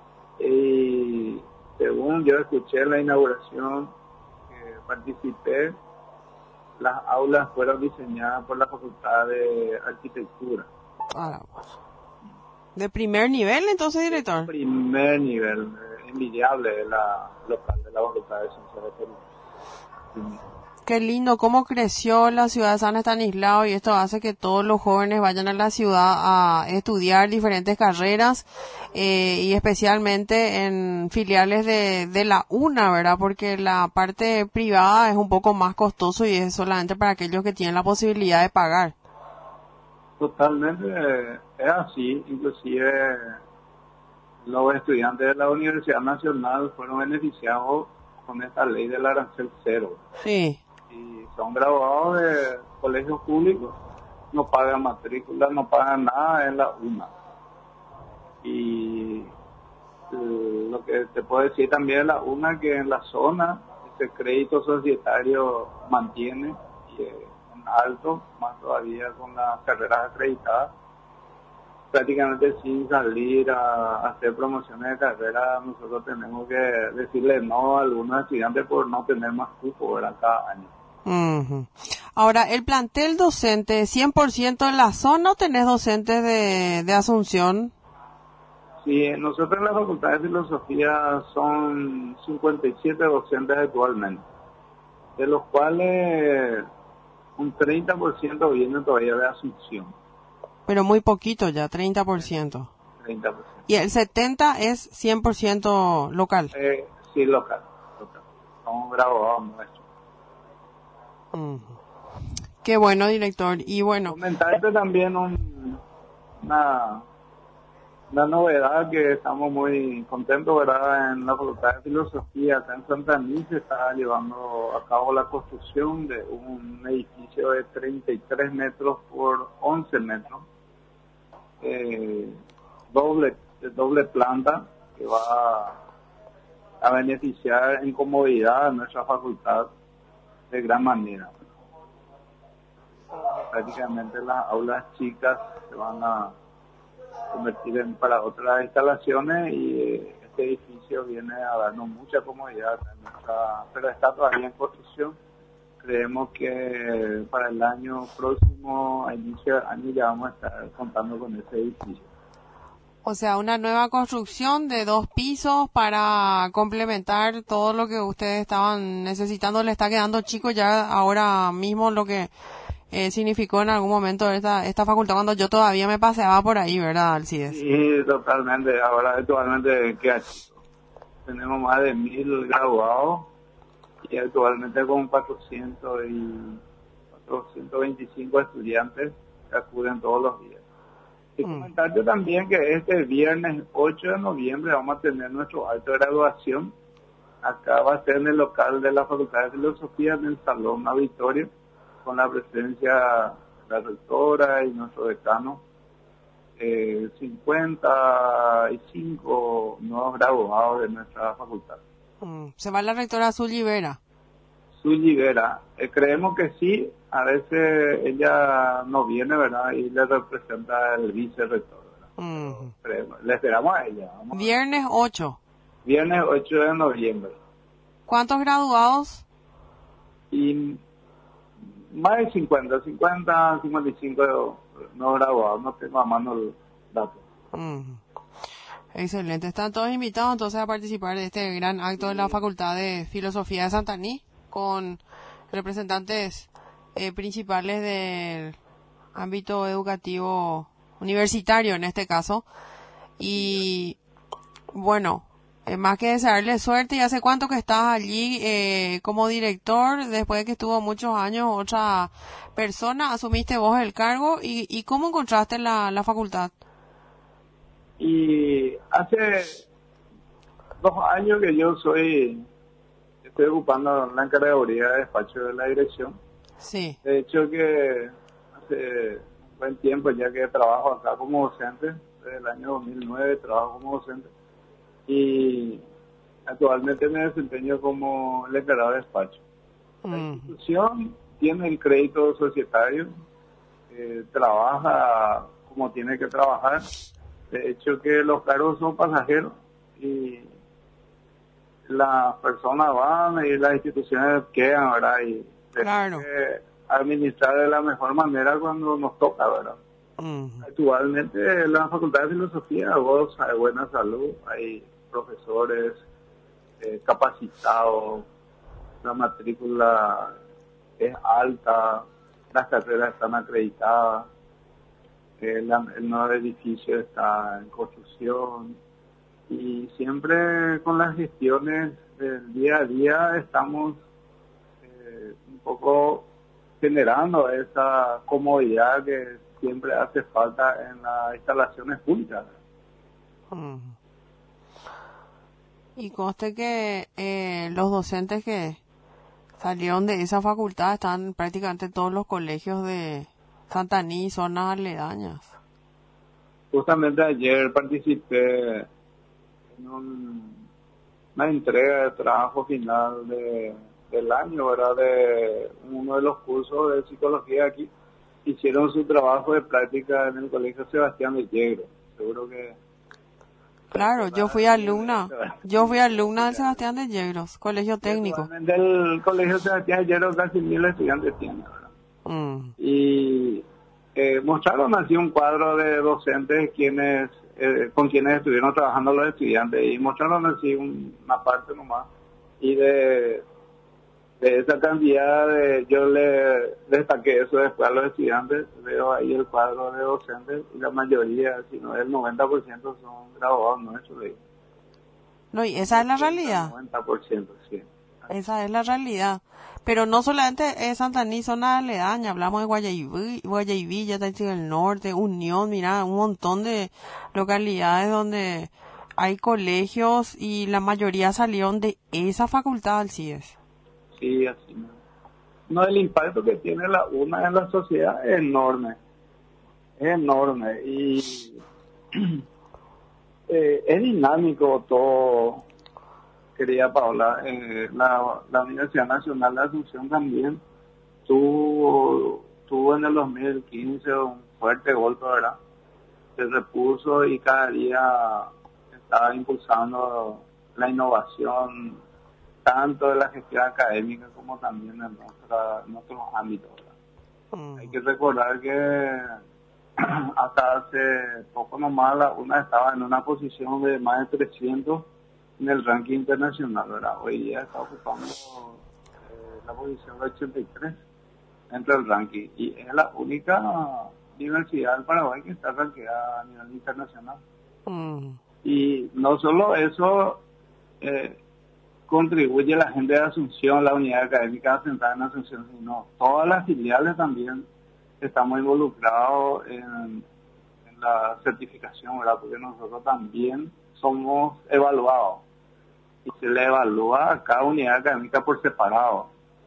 Y según yo escuché en la inauguración que participé, las aulas fueron diseñadas por la Facultad de Arquitectura. ¿De primer nivel entonces, director? De primer nivel, envidiable de la local de la Facultad de Ciencias Veterinarias. Qué lindo, cómo creció la ciudad de San Estanislao, y esto hace que todos los jóvenes vayan a la ciudad a estudiar diferentes carreras y especialmente en filiales de la UNA, ¿verdad? Porque la parte privada es un poco más costoso y es solamente para aquellos que tienen la posibilidad de pagar. Totalmente, es así. Inclusive los estudiantes de la Universidad Nacional fueron beneficiados con esta ley del arancel cero. Sí. Y son graduados de colegios públicos, no pagan matrícula, no pagan nada en la UNA. Y lo que te puedo decir también de la UNA, que en la zona ese crédito societario mantiene y es alto, más todavía con las carreras acreditadas. Prácticamente sin salir a hacer promociones de carrera, nosotros tenemos que decirle no a algunos estudiantes por no tener más cupo, ¿verdad? Cada año. Ahora, ¿el plantel docente 100% en la zona o tenés docentes de Asunción? Sí, nosotros en la Facultad de Filosofía son 57 docentes actualmente, de los cuales un 30% vienen todavía de Asunción. Pero muy poquito ya, 30%. 30%. ¿Y el 70% es 100% local? Sí, local. Son graduados nuestros. Qué bueno, director. Y bueno, comentarte también una novedad que estamos muy contentos, ¿verdad? En la Facultad de Filosofía, acá en Santaní, se está llevando a cabo la construcción de un edificio de 33 metros por 11 metros, doble planta, que va a beneficiar en comodidad a nuestra facultad de gran manera. Prácticamente las aulas chicas se van a convertir para otras instalaciones y este edificio viene a darnos mucha comodidad, pero está todavía en construcción. Creemos que para el año próximo, a inicio del año, ya vamos a estar contando con ese edificio. O sea, una nueva construcción de 2 pisos para complementar todo lo que ustedes estaban necesitando. Le está quedando chico ya ahora mismo lo que significó en algún momento esta facultad cuando yo todavía me paseaba por ahí, ¿verdad, Alcides? Sí, totalmente. Ahora actualmente queda chico. Tenemos más de 1.000 graduados y actualmente con 425 estudiantes que acuden todos los días. Y comentarte también que este viernes 8 de noviembre vamos a tener nuestro acto de graduación. Acá va a ser en el local de la Facultad de Filosofía, en el Salón Auditorio, con la presencia de la rectora y nuestro decano. 55 nuevos graduados de nuestra facultad. ¿Se va la rectora Zully Vera? Zully Vera, creemos que sí. A veces ella no viene, ¿verdad? Y le representa el vicerrector, ¿verdad? Le esperamos a ella. Viernes 8. Viernes 8 de noviembre. ¿Cuántos graduados? Y más de 55 no graduados, no tengo a mano el dato. Excelente. Están todos invitados entonces a participar de este gran acto de la Facultad de Filosofía de Santaní con representantes principales del ámbito educativo universitario en este caso. Y bueno, más que desearle suerte. ¿Y hace cuánto que estás allí como director? Después de que estuvo muchos años otra persona, asumiste vos el cargo. ¿Y cómo encontraste la facultad? Y hace 2 años que yo estoy ocupando la encargaduría de despacho de la dirección. Sí. De hecho que hace buen tiempo ya que trabajo acá como docente, desde el año 2009 trabajo como docente y actualmente me desempeño como el encargado de despacho. La institución tiene el crédito societario, trabaja como tiene que trabajar. De hecho que los cargos son pasajeros y las personas van y las instituciones quedan, ¿verdad? Y tenemos que administrar de la mejor manera cuando nos toca, ¿verdad? Actualmente la Facultad de Filosofía goza de buena salud, hay profesores capacitados, la matrícula es alta, las carreras están acreditadas. El nuevo edificio está en construcción y siempre con las gestiones del día a día estamos un poco generando esa comodidad que siempre hace falta en las instalaciones públicas. Y conste que los docentes que salieron de esa facultad están prácticamente todos los colegios de Santaní y zonas aledañas. Justamente ayer participé en una entrega de trabajo final del año, ¿verdad? De uno de los cursos de psicología aquí. Hicieron su trabajo de práctica en el Colegio Sebastián de Yegros. Seguro que... Claro, yo fui alumna del Sebastián de Yegros, colegio técnico. Del Colegio Sebastián de Yegros casi 1,000 estudiantes tienen, ¿verdad? Y mostraron así un cuadro de docentes con quienes estuvieron trabajando los estudiantes y mostraron así una parte nomás y de esa cantidad yo le destaqué eso después a los estudiantes. Veo ahí el cuadro de docentes y la mayoría, si no el 90% son graduados nuestros. No, y esa es la realidad. 90%, sí. Esa es la realidad. Pero no solamente es Santaní, zona aledaña, hablamos de Guayaibí, ya está en el norte, Unión, mira, un montón de localidades donde hay colegios y la mayoría salieron de esa facultad al CIES. Sí, así. No, el impacto que tiene la UNA en la sociedad es enorme y es dinámico todo. Querida Paola, la Universidad Nacional de Asunción también tuvo en el 2015 un fuerte golpe, ¿verdad? Se repuso y cada día estaba impulsando la innovación tanto de la gestión académica como también en nuestros ámbitos, ¿verdad? Hay que recordar que hasta hace poco nomás la UNA estaba en una posición de más de 300 en el ranking internacional, ¿verdad? Hoy día está ocupando la posición de 83 dentro del ranking y es la única universidad del Paraguay que está rankeada a nivel internacional. Y no solo eso contribuye la gente de Asunción, la unidad académica centrada en Asunción, sino todas las filiales también estamos involucrados en la certificación, ¿verdad? Porque nosotros también somos evaluados y se le evalúa a cada unidad académica por separado.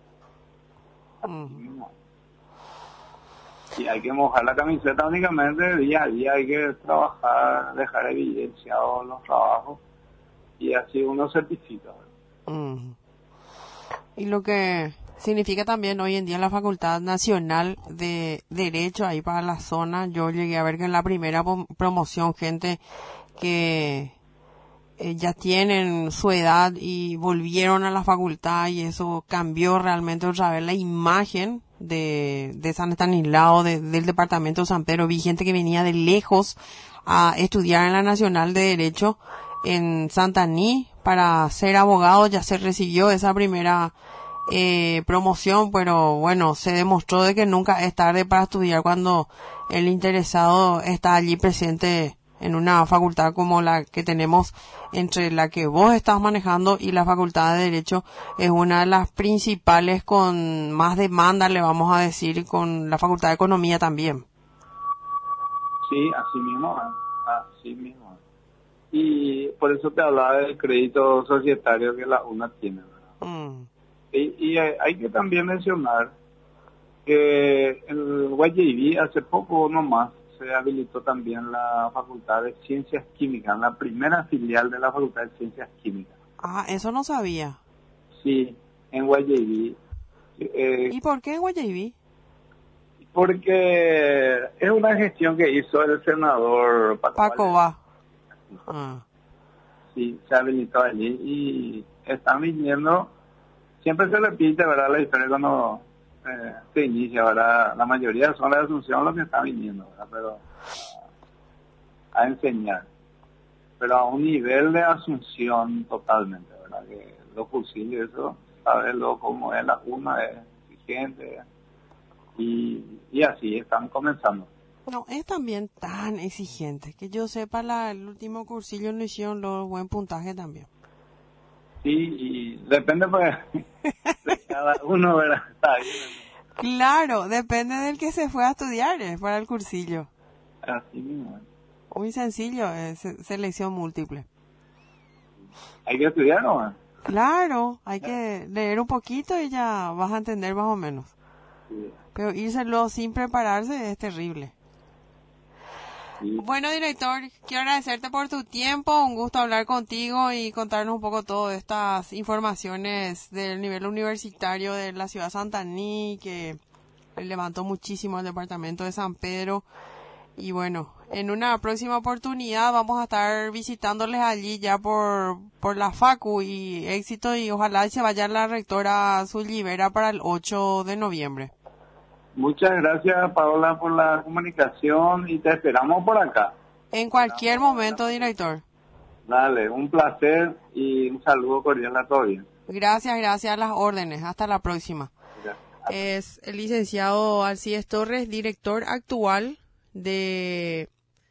Y hay que mojar la camiseta únicamente día a día, hay que trabajar, dejar evidenciados los trabajos y así uno certifica. Y lo que significa también hoy en día la Facultad Nacional de Derecho ahí para la zona, yo llegué a ver que en la primera promoción gente que ya tienen su edad y volvieron a la facultad y eso cambió realmente otra vez la imagen de San Estanislao, del departamento de San Pedro. Vi gente que venía de lejos a estudiar en la Nacional de Derecho en Santaní para ser abogado. Ya se recibió esa primera promoción, pero bueno, se demostró de que nunca es tarde para estudiar cuando el interesado está allí presente en una facultad como la que tenemos, entre la que vos estás manejando y la Facultad de Derecho. Es una de las principales con más demanda, le vamos a decir, con la Facultad de Economía también. Sí, así mismo, así mismo. Y por eso te hablaba del crédito societario que la UNA tiene, ¿verdad? Y hay que también mencionar que el YJV hace poco nomás se habilitó también la Facultad de Ciencias Químicas, la primera filial de la Facultad de Ciencias Químicas. Ah, eso no sabía. Sí, en YJV. ¿Y por qué en YJV? Porque es una gestión que hizo el senador Paco Va. Sí, se habilitó allí y están viniendo. Siempre se repite, ¿verdad? La historia cuando se inicia, ¿verdad? La mayoría son las de Asunción los que están viniendo, ¿verdad? Pero a enseñar. Pero a un nivel de Asunción totalmente, ¿verdad? Que los cursillos, eso, saberlo cómo es la UNA, es exigente. Y así están comenzando. No, es también tan exigente. Que yo sepa, el último cursillo no hicieron los buen puntaje también. Sí, y depende pues de cada uno, ¿verdad? Está bien. Claro, depende del que se fue a estudiar para el cursillo. Así mismo. Muy sencillo, es selección múltiple. ¿Hay que estudiar nomás? Claro, hay que leer un poquito y ya vas a entender más o menos. Sí. Pero írselo sin prepararse es terrible. Sí. Bueno, director, quiero agradecerte por tu tiempo, un gusto hablar contigo y contarnos un poco todas estas informaciones del nivel universitario de la ciudad de Santaní, que levantó muchísimo el departamento de San Pedro. Y bueno, en una próxima oportunidad vamos a estar visitándoles allí ya por la Facu, y éxito, y ojalá se vaya la rectora Zullivera para el 8 de noviembre. Muchas gracias, Paola, por la comunicación y te esperamos por acá. En cualquier momento, director. Dale, un placer y un saludo cordial a todos. Gracias a las órdenes. Hasta la próxima. Gracias. Es el licenciado Alcides Torres, director actual de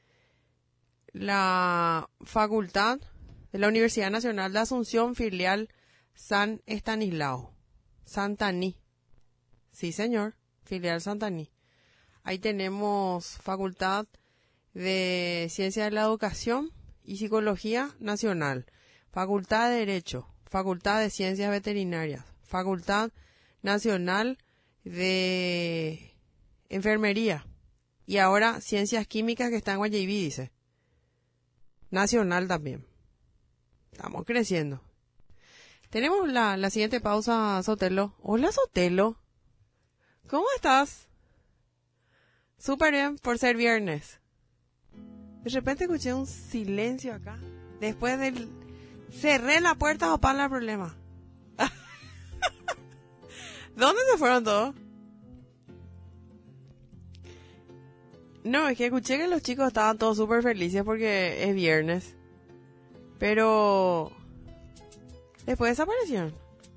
la Facultad de la Universidad Nacional de Asunción, filial San Estanislao. Santaní. Sí, señor. Filial Santaní. Ahí tenemos Facultad de Ciencias de la Educación y Psicología Nacional, Facultad de Derecho, Facultad de Ciencias Veterinarias, Facultad Nacional de Enfermería y ahora Ciencias Químicas, que está en YJV, dice. Nacional también. Estamos creciendo. Tenemos la siguiente pausa, Sotelo. Hola, Sotelo. ¿Cómo estás? Súper bien, por ser viernes. De repente escuché un silencio acá. Después del... Cerré la puerta o para el problema. ¿Dónde se fueron todos? No, es que escuché que los chicos estaban todos súper felices porque es viernes. Pero... después desaparecieron.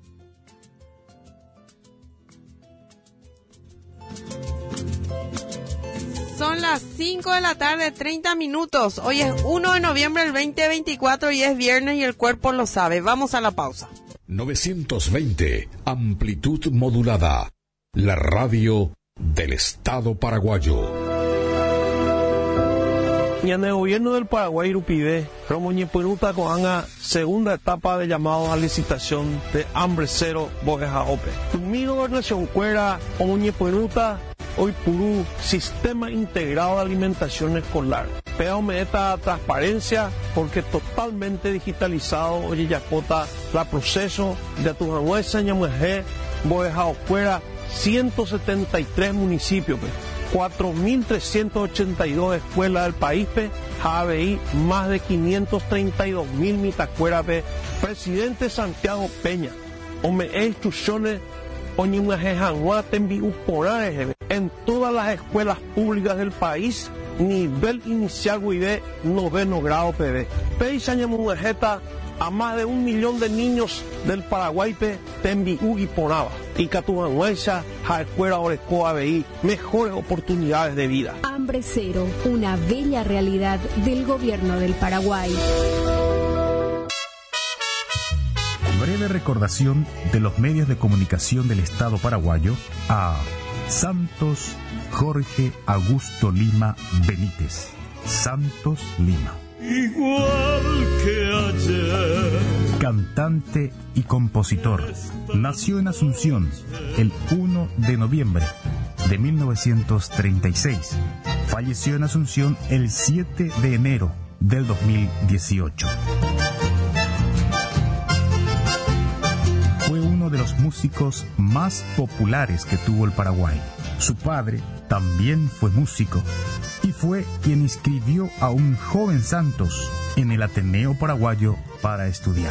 Son las 5 de la tarde, 30 minutos. Hoy es 1 de noviembre del 2024 y es viernes y el cuerpo lo sabe. Vamos a la pausa. 920, amplitud modulada. La radio del Estado paraguayo. Y en el gobierno del Paraguay pide Romoñepuruta Coanga, segunda etapa de llamado a licitación de Hambre Cero Boqueja Ope. Mi gobernación cuera Romoñepuruta hoy purú sistema integrado de alimentación escolar. Péame esta transparencia porque totalmente digitalizado oye yacota la proceso de tu huesa ñamuejé Boqueja Ocuera 173 municipios. 4.382 escuelas del país, JBI, más de 532.000 mitacueras. Presidente Santiago Peña, me instrucciones en todas las escuelas públicas del país, nivel inicial de 9º grado PB. A más de 1 millón de niños del Paraguay tembiú y ponaba. Y Catuanhuesa, Jaescuera, Orecoa, BI, mejores oportunidades de vida. Hambre cero, una bella realidad del gobierno del Paraguay. Breve recordación de los medios de comunicación del Estado paraguayo a Santos Jorge Augusto Lima Benítez. Santos Lima. Igual que ayer. Cantante y compositor. Nació en Asunción el 1 de noviembre de 1936. Falleció en Asunción el 7 de enero del 2018. Fue uno de los músicos más populares que tuvo el Paraguay. Su padre también fue músico y fue quien inscribió a un joven Santos en el Ateneo Paraguayo para estudiar.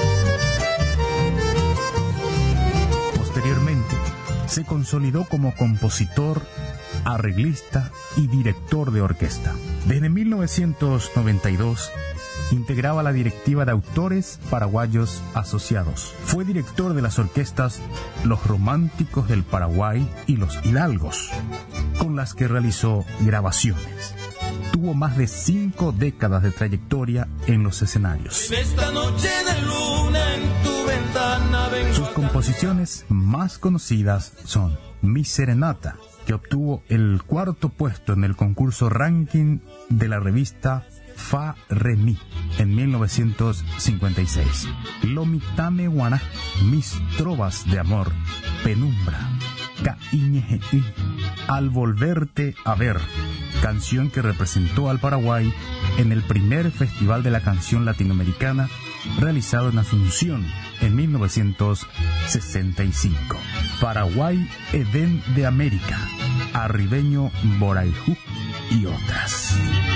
Posteriormente, se consolidó como compositor, arreglista y director de orquesta. Desde 1992, integraba la directiva de Autores Paraguayos Asociados. Fue director de las orquestas Los Románticos del Paraguay y Los Hidalgos, con las que realizó grabaciones. Tuvo más de 5 décadas de trayectoria en los escenarios. Esta noche de luna en tu ventana vengo. Sus composiciones más conocidas son Mi Serenata, que obtuvo el 4º puesto en el concurso ranking de la revista Fa Re Mi en 1956. Lomitame Guaná, Mis Trovas de Amor, Penumbra, Caiñejeí, Al Volverte a Ver, canción que representó al Paraguay en el primer Festival de la Canción Latinoamericana realizado en Asunción en 1965. Paraguay, Edén de América, Arribeño Boraijú y otras.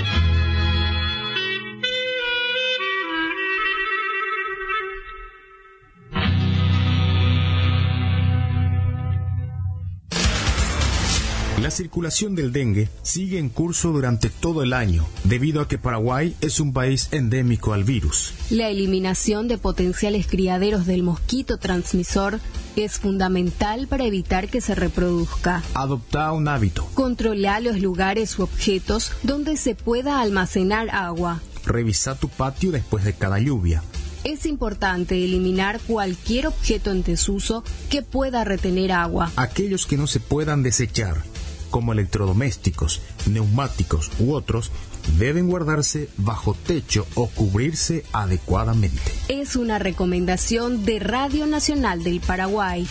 La circulación del dengue sigue en curso durante todo el año, debido a que Paraguay es un país endémico al virus. La eliminación de potenciales criaderos del mosquito transmisor es fundamental para evitar que se reproduzca. Adopta un hábito. Controla los lugares u objetos donde se pueda almacenar agua. Revisa tu patio después de cada lluvia. Es importante eliminar cualquier objeto en desuso que pueda retener agua. Aquellos que no se puedan desechar, como electrodomésticos, neumáticos u otros, deben guardarse bajo techo o cubrirse adecuadamente. Es una recomendación de Radio Nacional del Paraguay.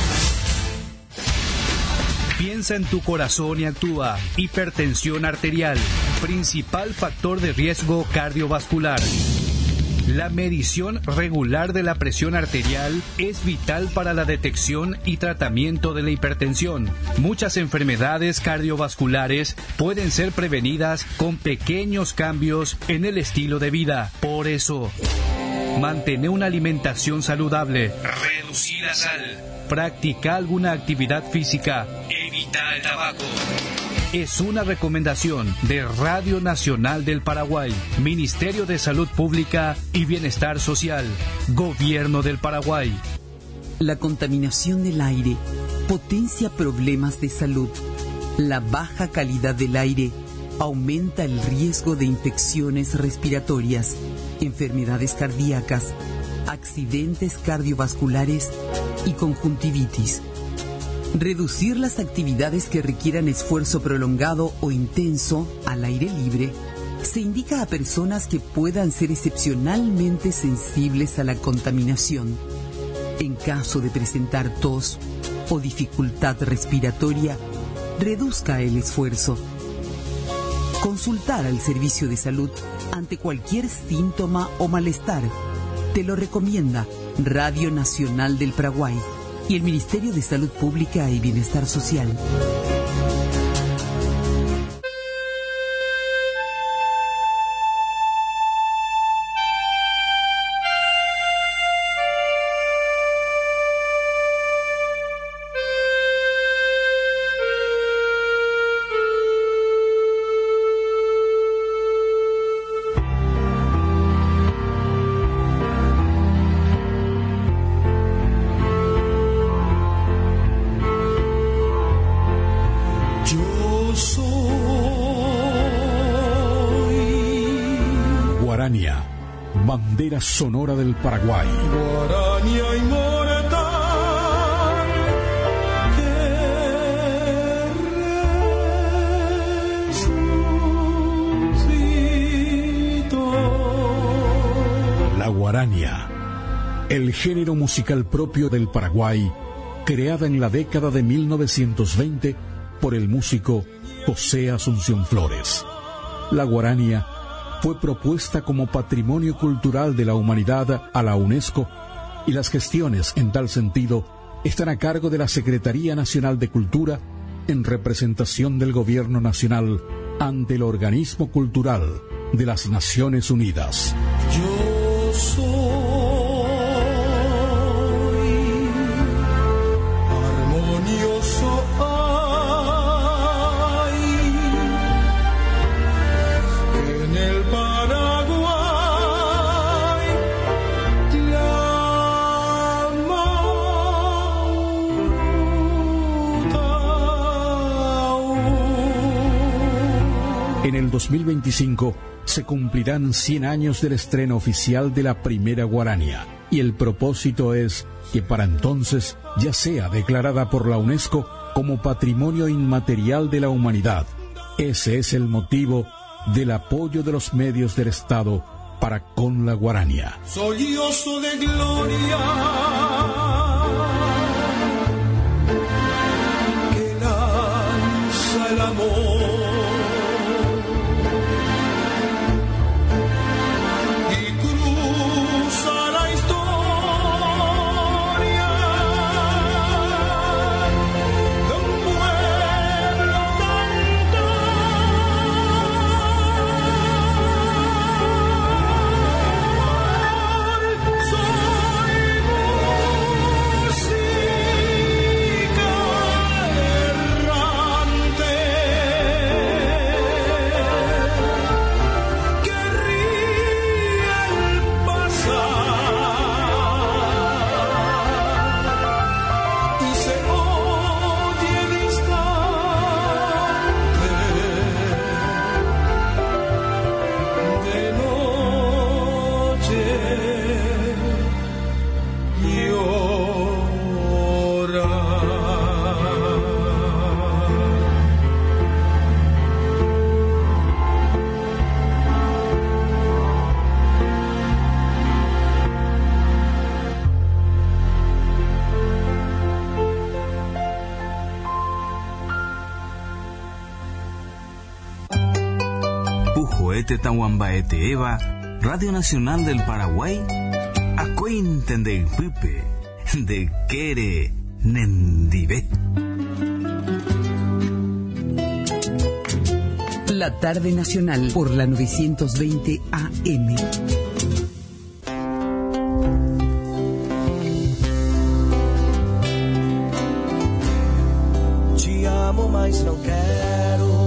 Piensa en tu corazón y actúa. Hipertensión arterial, principal factor de riesgo cardiovascular. La medición regular de la presión arterial es vital para la detección y tratamiento de la hipertensión. Muchas enfermedades cardiovasculares pueden ser prevenidas con pequeños cambios en el estilo de vida. Por eso, mantén una alimentación saludable. Reducir la sal. Practica alguna actividad física. Evita el tabaco. Es una recomendación de Radio Nacional del Paraguay, Ministerio de Salud Pública y Bienestar Social, Gobierno del Paraguay. La contaminación del aire potencia problemas de salud. La baja calidad del aire aumenta el riesgo de infecciones respiratorias, enfermedades cardíacas, accidentes cardiovasculares y conjuntivitis. Reducir las actividades que requieran esfuerzo prolongado o intenso al aire libre se indica a personas que puedan ser excepcionalmente sensibles a la contaminación. En caso de presentar tos o dificultad respiratoria, reduzca el esfuerzo. Consultar al servicio de salud ante cualquier síntoma o malestar. Te lo recomienda Radio Nacional del Paraguay y el Ministerio de Salud Pública y Bienestar Social. bandera sonora del Paraguay. Guaraña inmortal que resucitó. La guarania, el género musical propio del Paraguay, creada en la década de 1920 por el músico José Asunción Flores. La guarania fue propuesta como Patrimonio Cultural de la Humanidad a la UNESCO y las gestiones en tal sentido están a cargo de la Secretaría Nacional de Cultura en representación del Gobierno Nacional ante el Organismo Cultural de las Naciones Unidas. Yo soy armonioso. En el Paraguay En el 2025 se cumplirán 100 años del estreno oficial de la primera guarania, y el propósito es que para entonces ya sea declarada por la UNESCO como Patrimonio Inmaterial de la Humanidad. Ese es el motivo del apoyo de los medios del Estado para con la guarania. Sollozo de gloria que lanza el amor. Tahuambaete Eva, Radio Nacional del Paraguay, Acuenten de Pipe, de Quere Nendibet. La tarde nacional por la 920 AM. Te amo, mas não quero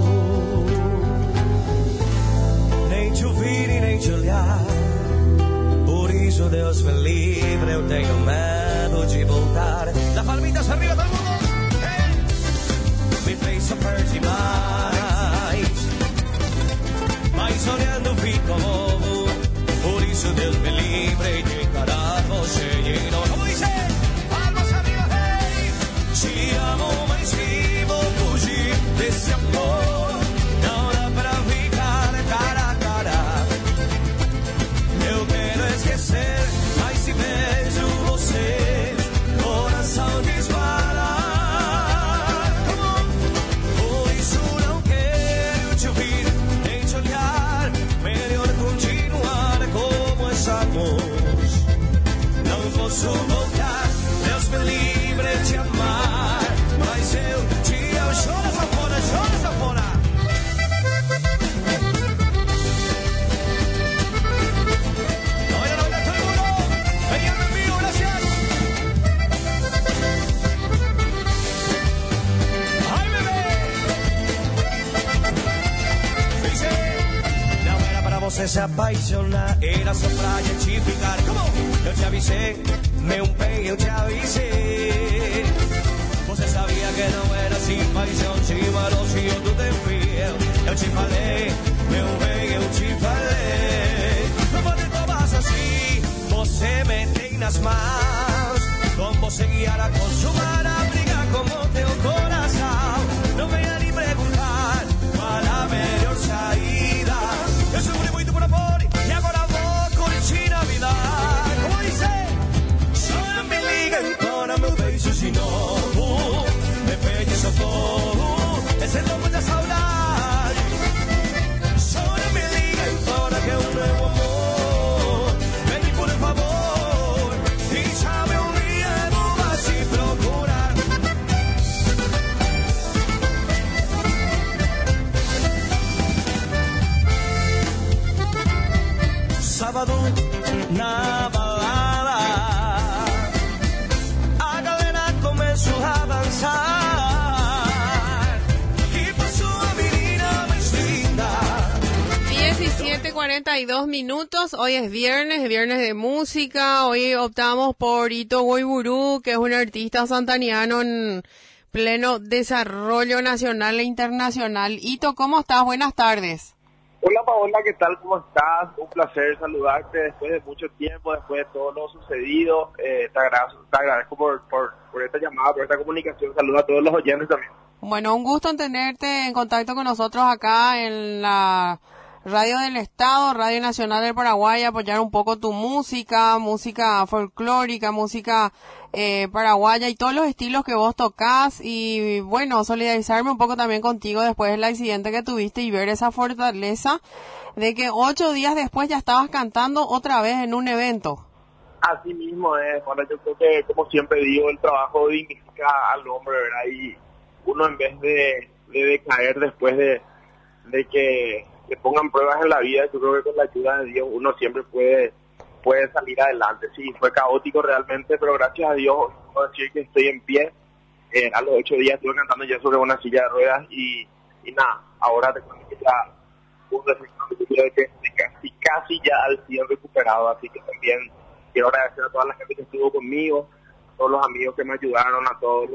nem te ouvir e nem te olhar. Por isso, Deus me livre, eu tenho medo de voltar. Las palmitas arriba, todo el mundo. Hey! Me fez sofrer demais, mas olhando fico bobo. Por isso, Deus me livre de encarar você e não. Como dice? Palmas arriba, hey! Te amo, mas vivo fugir desse amor. Não dá pra ficar cara a cara. Eu quero esquecer, mas se vejo você, coração dispara. Por isso não quero te ouvir, nem te olhar. Melhor continuar como estamos. Não posso voltar, Deus me livre de amar. Mas eu te amo. Chora, sanfona, chora, sanfona. Você se apaixonar, era só pra gente ficar. Eu te avisei, meu bem, eu te avisei. Você sabia que não era assim, paixão te manoseou tudo em fiel. Eu te falei, meu bem, eu te falei. Não pode tomar essas quieras más. Con vos se guiará con su marabriga como teu corazón. No me voy a ni preguntar cuál a melhor saída. Eu sofri muito por amor e agora vou curtir a vida. Como dice, só me liga embora meu beijo de novo. Me pede socorro, esse louco da saudade. Só me liga embora que é um novo amor. Vem por favor, e sabe um dia não vai se procurar. Sábado na balada, a galera começou a dançar. E passou a menina mais linda. 17:42 minutos. Hoy es viernes de música. Hoy optamos por Ito Goiburu, que es un artista santaniano en pleno desarrollo nacional e internacional. Ito, ¿cómo estás? Buenas tardes. Hola Paola, ¿qué tal? ¿Cómo estás? Un placer saludarte después de mucho tiempo, después de todo lo sucedido. Te agradezco por esta llamada, por esta comunicación. Saludos a todos los oyentes también. Bueno, un gusto en tenerte en contacto con nosotros acá en la Radio del Estado, Radio Nacional del Paraguay, apoyar un poco tu música folclórica, música paraguaya y todos los estilos que vos tocás, y bueno, solidarizarme un poco también contigo después del accidente que tuviste y ver esa fortaleza de que 8 días después ya estabas cantando otra vez en un evento. Así mismo es, bueno, yo creo que, como siempre digo, el trabajo dignifica al hombre, ¿verdad? Y uno, en vez de decaer después de que le pongan pruebas en la vida, yo creo que con la ayuda de Dios uno siempre puede salir adelante. Sí, fue caótico realmente, pero gracias a Dios puedo decir que estoy en pie. A los 8 días estuve cantando ya sobre una silla de ruedas y nada, ahora te cuento que ya casi ya al 100 recuperado, así que también quiero agradecer a toda la gente que estuvo conmigo, a todos los amigos que me ayudaron, a todos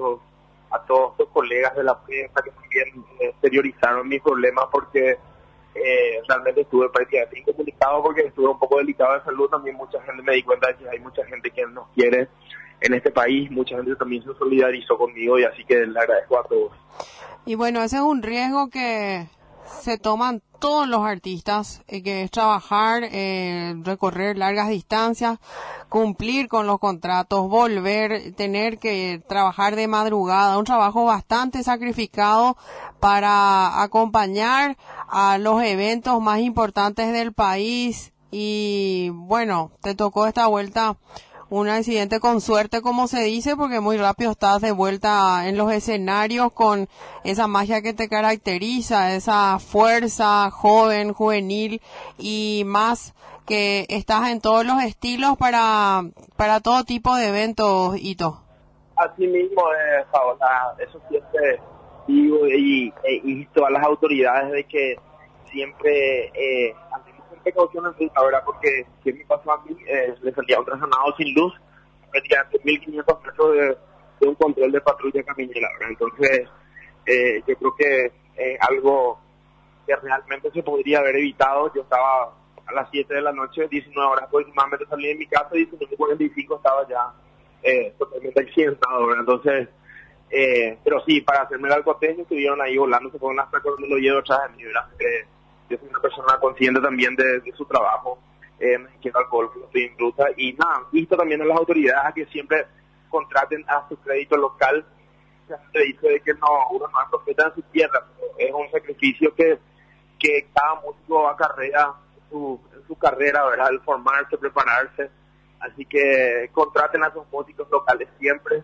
los colegas de la prensa que también exteriorizaron mis problemas, porque realmente estuve prácticamente incomunicado porque estuve un poco delicado de salud. También mucha gente me di cuenta de que hay mucha gente que nos quiere en este país, mucha gente también se solidarizó conmigo, y así que le agradezco a todos. Y bueno, ese es un riesgo que se toman todos los artistas, que es trabajar, recorrer largas distancias, cumplir con los contratos, volver, tener que trabajar de madrugada, un trabajo bastante sacrificado para acompañar a los eventos más importantes del país. Y bueno, te tocó esta vuelta un accidente con suerte, como se dice, porque muy rápido estás de vuelta en los escenarios con esa magia que te caracteriza, esa fuerza joven, juvenil, y más que estás en todos los estilos para todo tipo de eventos, Ito. Así mismo, Paola, eso siempre digo, y todas las autoridades, de que siempre andemos con precaución en ruta, ¿verdad? Porque si me pasó a mí, le salía un trastornado sin luz, prácticamente 1.500 metros de un control de patrulla caminera, ¿verdad? Entonces, yo creo que algo que realmente se podría haber evitado. Yo estaba a las 7 de la noche, 19 horas aproximadamente salí de mi casa, y 19:45 estaba ya totalmente accidentado, ¿verdad? Entonces, pero sí, para hacerme el alcoteño estuvieron ahí volando, se fueron hasta cuando lo llevo atrás de mí, ¿verdad? Yo soy una persona consciente también de su trabajo, me quiero alcohol, no estoy en ruta, y nada, visto también a las autoridades a que siempre contraten a su crédito local. Se dice de que uno no es profeta en su tierra, pero es un sacrificio que cada músico acarrea en su carrera, ¿verdad? El formarse, prepararse, así que contraten a sus músicos locales siempre,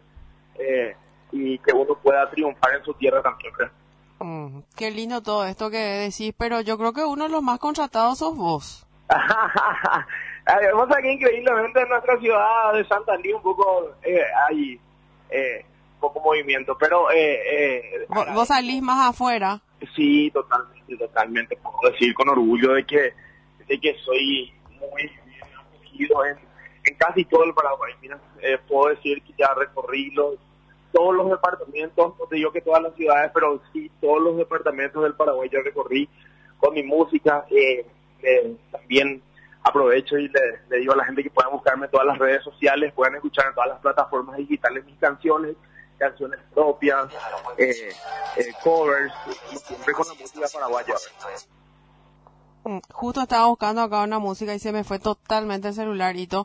y que uno pueda triunfar en su tierra también, ¿verdad? Qué lindo todo esto que decís, pero yo creo que uno de los más contratados sos vos. Además, aquí increíblemente en nuestra ciudad de Santa Lí un poco hay poco movimiento, pero ¿Vos salís más afuera? Sí, totalmente puedo decir con orgullo de que soy muy bien acogido en casi todo el Paraguay. Mira, puedo decir que ya recorrí todos los departamentos, no te digo que todas las ciudades, pero sí todos los departamentos del Paraguay ya recorrí con mi música. También aprovecho y le digo a la gente que puedan buscarme en todas las redes sociales, puedan escuchar en todas las plataformas digitales mis canciones propias, covers, siempre con la música paraguaya. Justo estaba buscando acá una música y se me fue totalmente el celular, Hito.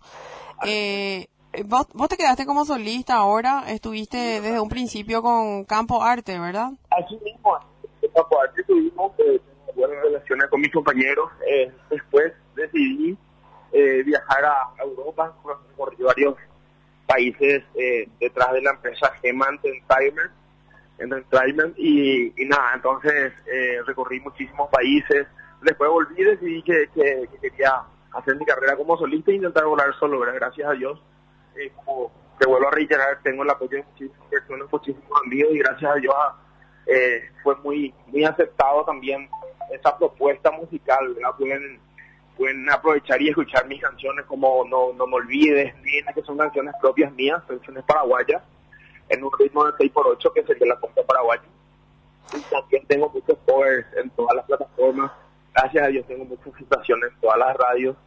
Vos te quedaste como solista ahora, estuviste desde un principio con Campo Arte, ¿verdad? Así mismo, en Campo Arte tuvimos buenas relaciones con mis compañeros. Después decidí viajar a Europa, recorrí varios países detrás de la empresa Gema Entertainment y nada, entonces recorrí muchísimos países. Después volví y decidí que quería hacer mi carrera como solista e intentar volar solo, ¿verdad? Gracias a Dios, como te vuelvo a reiterar, tengo el apoyo de muchísimas personas, muchísimos amigos, y gracias a Dios fue muy aceptado también esa propuesta musical, ¿verdad? Pueden aprovechar y escuchar mis canciones como No Me Olvides, Nena, que son canciones propias mías, canciones paraguayas, en un ritmo de 6x8, que es el de la compa paraguaya. Y también tengo muchos covers en todas las plataformas. Gracias a Dios tengo muchas situaciones en todas las radios.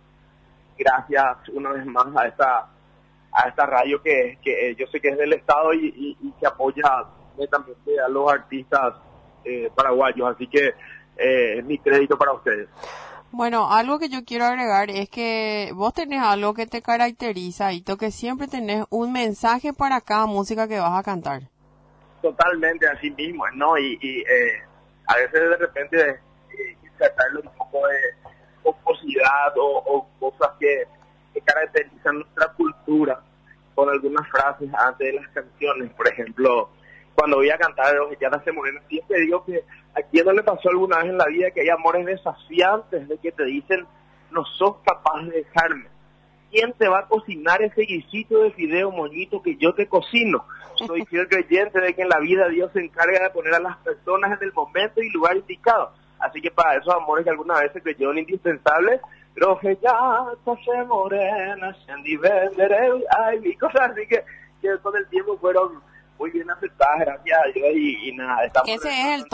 Gracias una vez más a esta radio que yo sé que es del Estado y que apoya también a los artistas paraguayos. Así que mi crédito para ustedes. Bueno, algo que yo quiero agregar es que vos tenés algo que te caracteriza, y que siempre tenés un mensaje para cada música que vas a cantar. Totalmente, así mismo, ¿no? Y a veces de repente tratarlo un poco de pomposidad o cosas que caracterizan nuestra cultura con algunas frases antes de las canciones. Por ejemplo, cuando voy a cantar Ojellana se morena, siempre digo que a quién no le pasó alguna vez en la vida que hay amores desafiantes de que te dicen no sos capaz de dejarme. ¿Quién te va a cocinar ese guisito de fideo moñito que yo te cocino? Soy fiel creyente de que en la vida Dios se encarga de poner a las personas en el momento y lugar indicado. Así que para esos amores que alguna vez se creyeron indispensables, Ojellana se morena, se venderé, ay, y cosas así que con el tiempo fueron muy bien aceptadas, gracias a Dios, y nada, estamos ese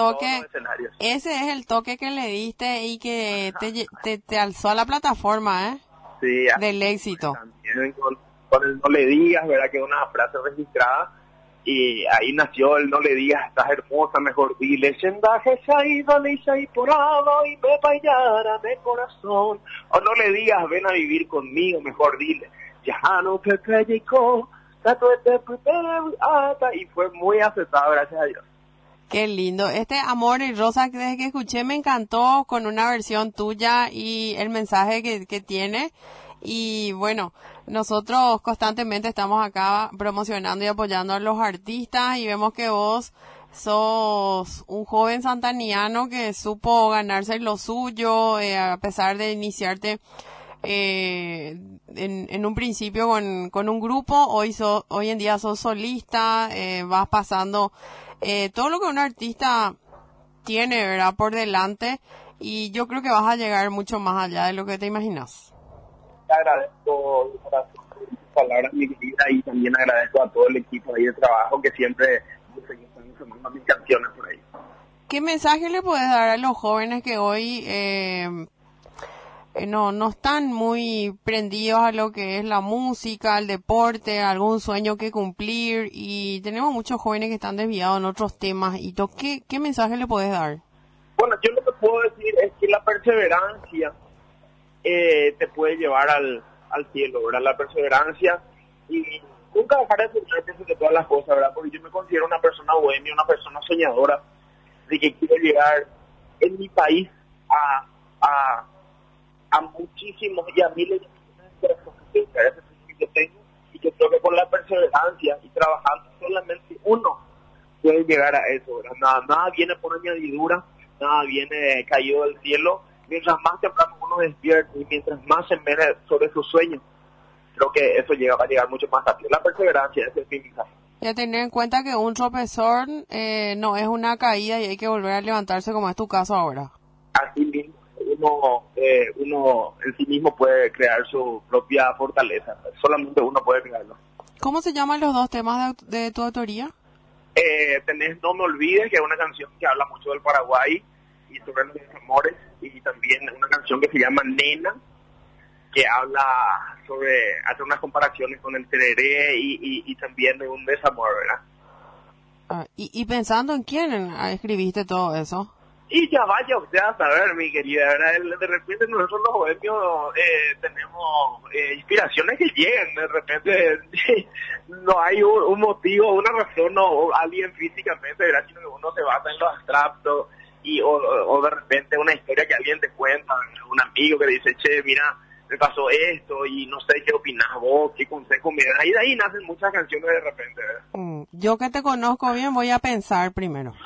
es el toque que le diste y que te alzó a la plataforma, sí, del éxito. También con el No Le Digas, verdad que es una frase registrada, y ahí nació el No Le Digas, estás hermosa, mejor dile, Sendaje y por algo y me payara de corazón, o No Le Digas, ven a vivir conmigo, mejor dile, ya no te creyó, y fue muy aceptado, gracias a Dios. Qué lindo. Este Amor y Rosa, desde que escuché me encantó, con una versión tuya y el mensaje que tiene. Y bueno, nosotros constantemente estamos acá promocionando y apoyando a los artistas, y vemos que vos sos un joven santaniano que supo ganarse lo suyo, a pesar de iniciarte en un principio con un grupo. Hoy en día sos solista, vas pasando todo lo que un artista tiene, ¿verdad?, por delante, y yo creo que vas a llegar mucho más allá de lo que te imaginas. Te agradezco por tus palabras, mi querida, y también agradezco a todo el equipo ahí de trabajo que siempre están sonando mis canciones por ahí. ¿Qué mensaje le puedes dar a los jóvenes que hoy no están muy prendidos a lo que es la música, el deporte, algún sueño que cumplir, y tenemos muchos jóvenes que están desviados en otros temas? ¿Y qué mensaje le puedes dar? Bueno, yo lo que puedo decir es que la perseverancia te puede llevar al cielo, ¿verdad? La perseverancia, y nunca dejar de soñar de todas las cosas, ¿verdad? Porque yo me considero una persona bohemia, una persona soñadora, de que quiero llegar en mi país a muchísimos y a miles de personas que yo tengo, y que creo que con la perseverancia y trabajando solamente uno puede llegar a eso, ¿verdad? Nada viene por añadidura, nada viene caído del cielo. Mientras más temprano uno despierta y mientras más se mete sobre sus sueños, creo que eso va a llegar mucho más rápido. La perseverancia es el fin. Y a tener en cuenta que un tropezón no es una caída, y hay que volver a levantarse, como es tu caso ahora. Así mismo, uno en sí mismo puede crear su propia fortaleza. Solamente uno puede crearlo. ¿Cómo se llaman los dos temas de tu autoría? Tenés No Me Olvides, que es una canción que habla mucho del Paraguay y sobre los amores, y también una canción que se llama Nena, que habla sobre hacer unas comparaciones con el tereré y también de un desamor, ¿verdad? Y pensando en quién escribiste todo eso. Y ya vaya usted a saber, mi querida, ¿verdad? De repente nosotros los bohemios tenemos inspiraciones que llegan, de repente no hay un motivo, una razón o alguien físicamente, ¿verdad? Sino que uno se basa en lo abstracto o de repente una historia que alguien te cuenta, un amigo que dice, che, mira, me pasó esto y no sé qué opinás vos, qué consejo me das. Y de ahí nacen muchas canciones de repente, ¿verdad? Yo que te conozco bien voy a pensar primero.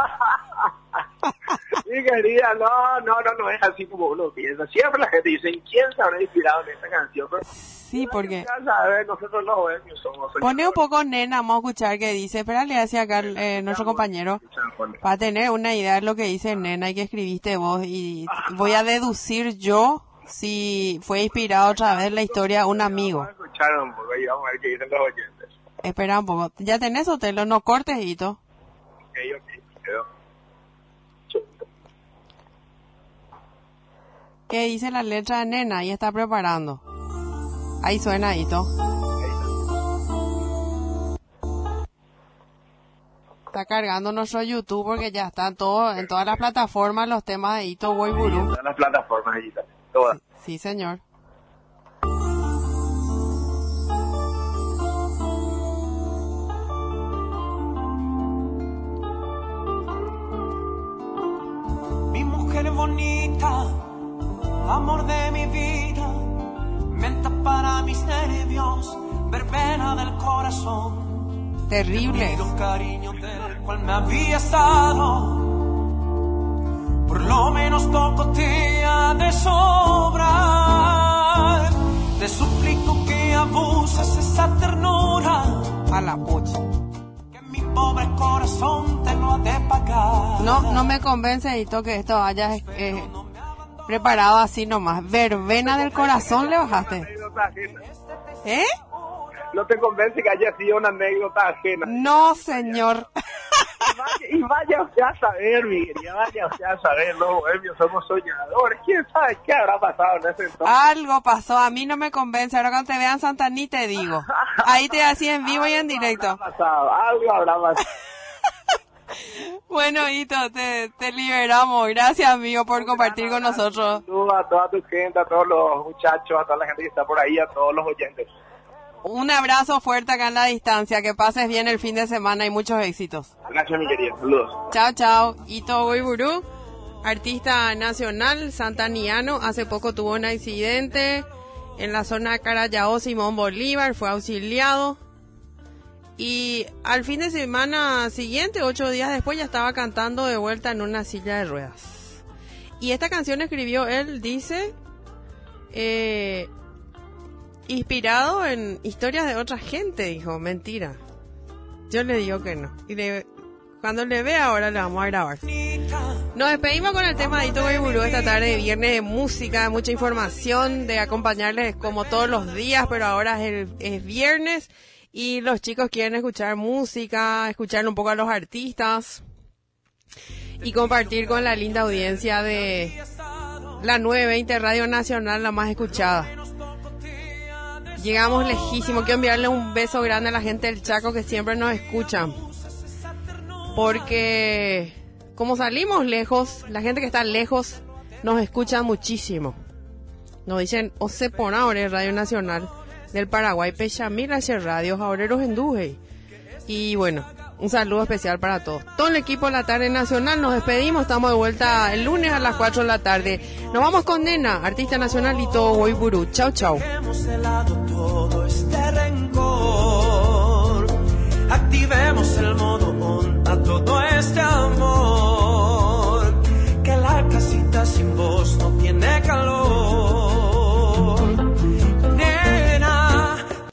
Mi querida, no es así como uno piensa. Siempre la gente dice, ¿quién se habrá inspirado en esta canción? Pero sí, porque nosotros los bohemios somos. Pone un poco nena, vamos a escuchar qué dice. Espérale hacia acá nuestro compañero para tener una idea de lo que dice nena y que escribiste vos. Y voy a deducir yo si fue inspirado otra vez en la historia de un amigo. Vamos a escuchar un poco y vamos a ver qué dicen los oyentes. Espera un poco. ¿Ya tenés, Otelo? No cortes, Hito. Ok, quedó. ¿Qué dice la letra de nena? Ahí está preparando. Ahí suena, Hito. Está cargando nuestro YouTube porque ya están todo, en todas las plataformas los temas de Hito Woiburu. En todas las plataformas, todas. Sí, señor. Mi mujer bonita, amor de mi vida, menta para mis nervios, verbena del corazón. Terrible. Un cariño del cual me habías dado, por lo menos poco te ha de sobrar. Te suplico que abuses esa ternura. A la pucha. Que mi pobre corazón te lo ha de pagar. No me convence, Hito, que esto haya preparado así nomás. Verbena del corazón le bajaste. ¿Eh? No te convence que haya sido una anécdota ajena. No, señor. Y vaya usted a saber, mi querida, vaya usted a saber, los bohemios somos soñadores. ¿Quién sabe qué habrá pasado en ese entonces? Algo pasó, a mí no me convence. Ahora cuando te vean Santa Ni te digo. Ahí te así en vivo y en directo. Algo habrá pasado. Bueno, Hito, te liberamos. Gracias, amigo, por compartir con nosotros. Saludos a toda tu gente, a todos los muchachos, a toda la gente que está por ahí, a todos los oyentes. Un abrazo fuerte acá en la distancia. Que pases bien el fin de semana y muchos éxitos. Gracias, mi querida. Saludos. Chao, chao. Hito Woiburu, artista nacional santaniano. Hace poco tuvo un accidente en la zona de Carayao, Simón Bolívar. Fue auxiliado. Y al fin de semana siguiente, 8 días después, ya estaba cantando de vuelta en una silla de ruedas. Y esta canción escribió él, dice... inspirado en historias de otra gente, dijo. Mentira. Yo le digo que no. Y cuando le vea ahora le vamos a grabar. Nos despedimos con el tema de Hito Woiburu esta tarde de viernes, de música, de mucha información, de acompañarles como todos los días, pero ahora es viernes y los chicos quieren escuchar música, escuchar un poco a los artistas y compartir con la linda audiencia de la 920 Radio Nacional, la más escuchada. Llegamos lejísimo. Quiero enviarle un beso grande a la gente del Chaco que siempre nos escucha. Porque como salimos lejos, la gente que está lejos nos escucha muchísimo. Nos dicen, Ose por ahora Radio Nacional del Paraguay, Pechamil hacia radios, Aureros Enduje. Y bueno, un saludo especial para todos. Todo el equipo de la tarde nacional, nos despedimos. Estamos de vuelta el lunes a las 4 de la tarde. Nos vamos con Nena, artista nacional Hito Woiburu. Chau, chau.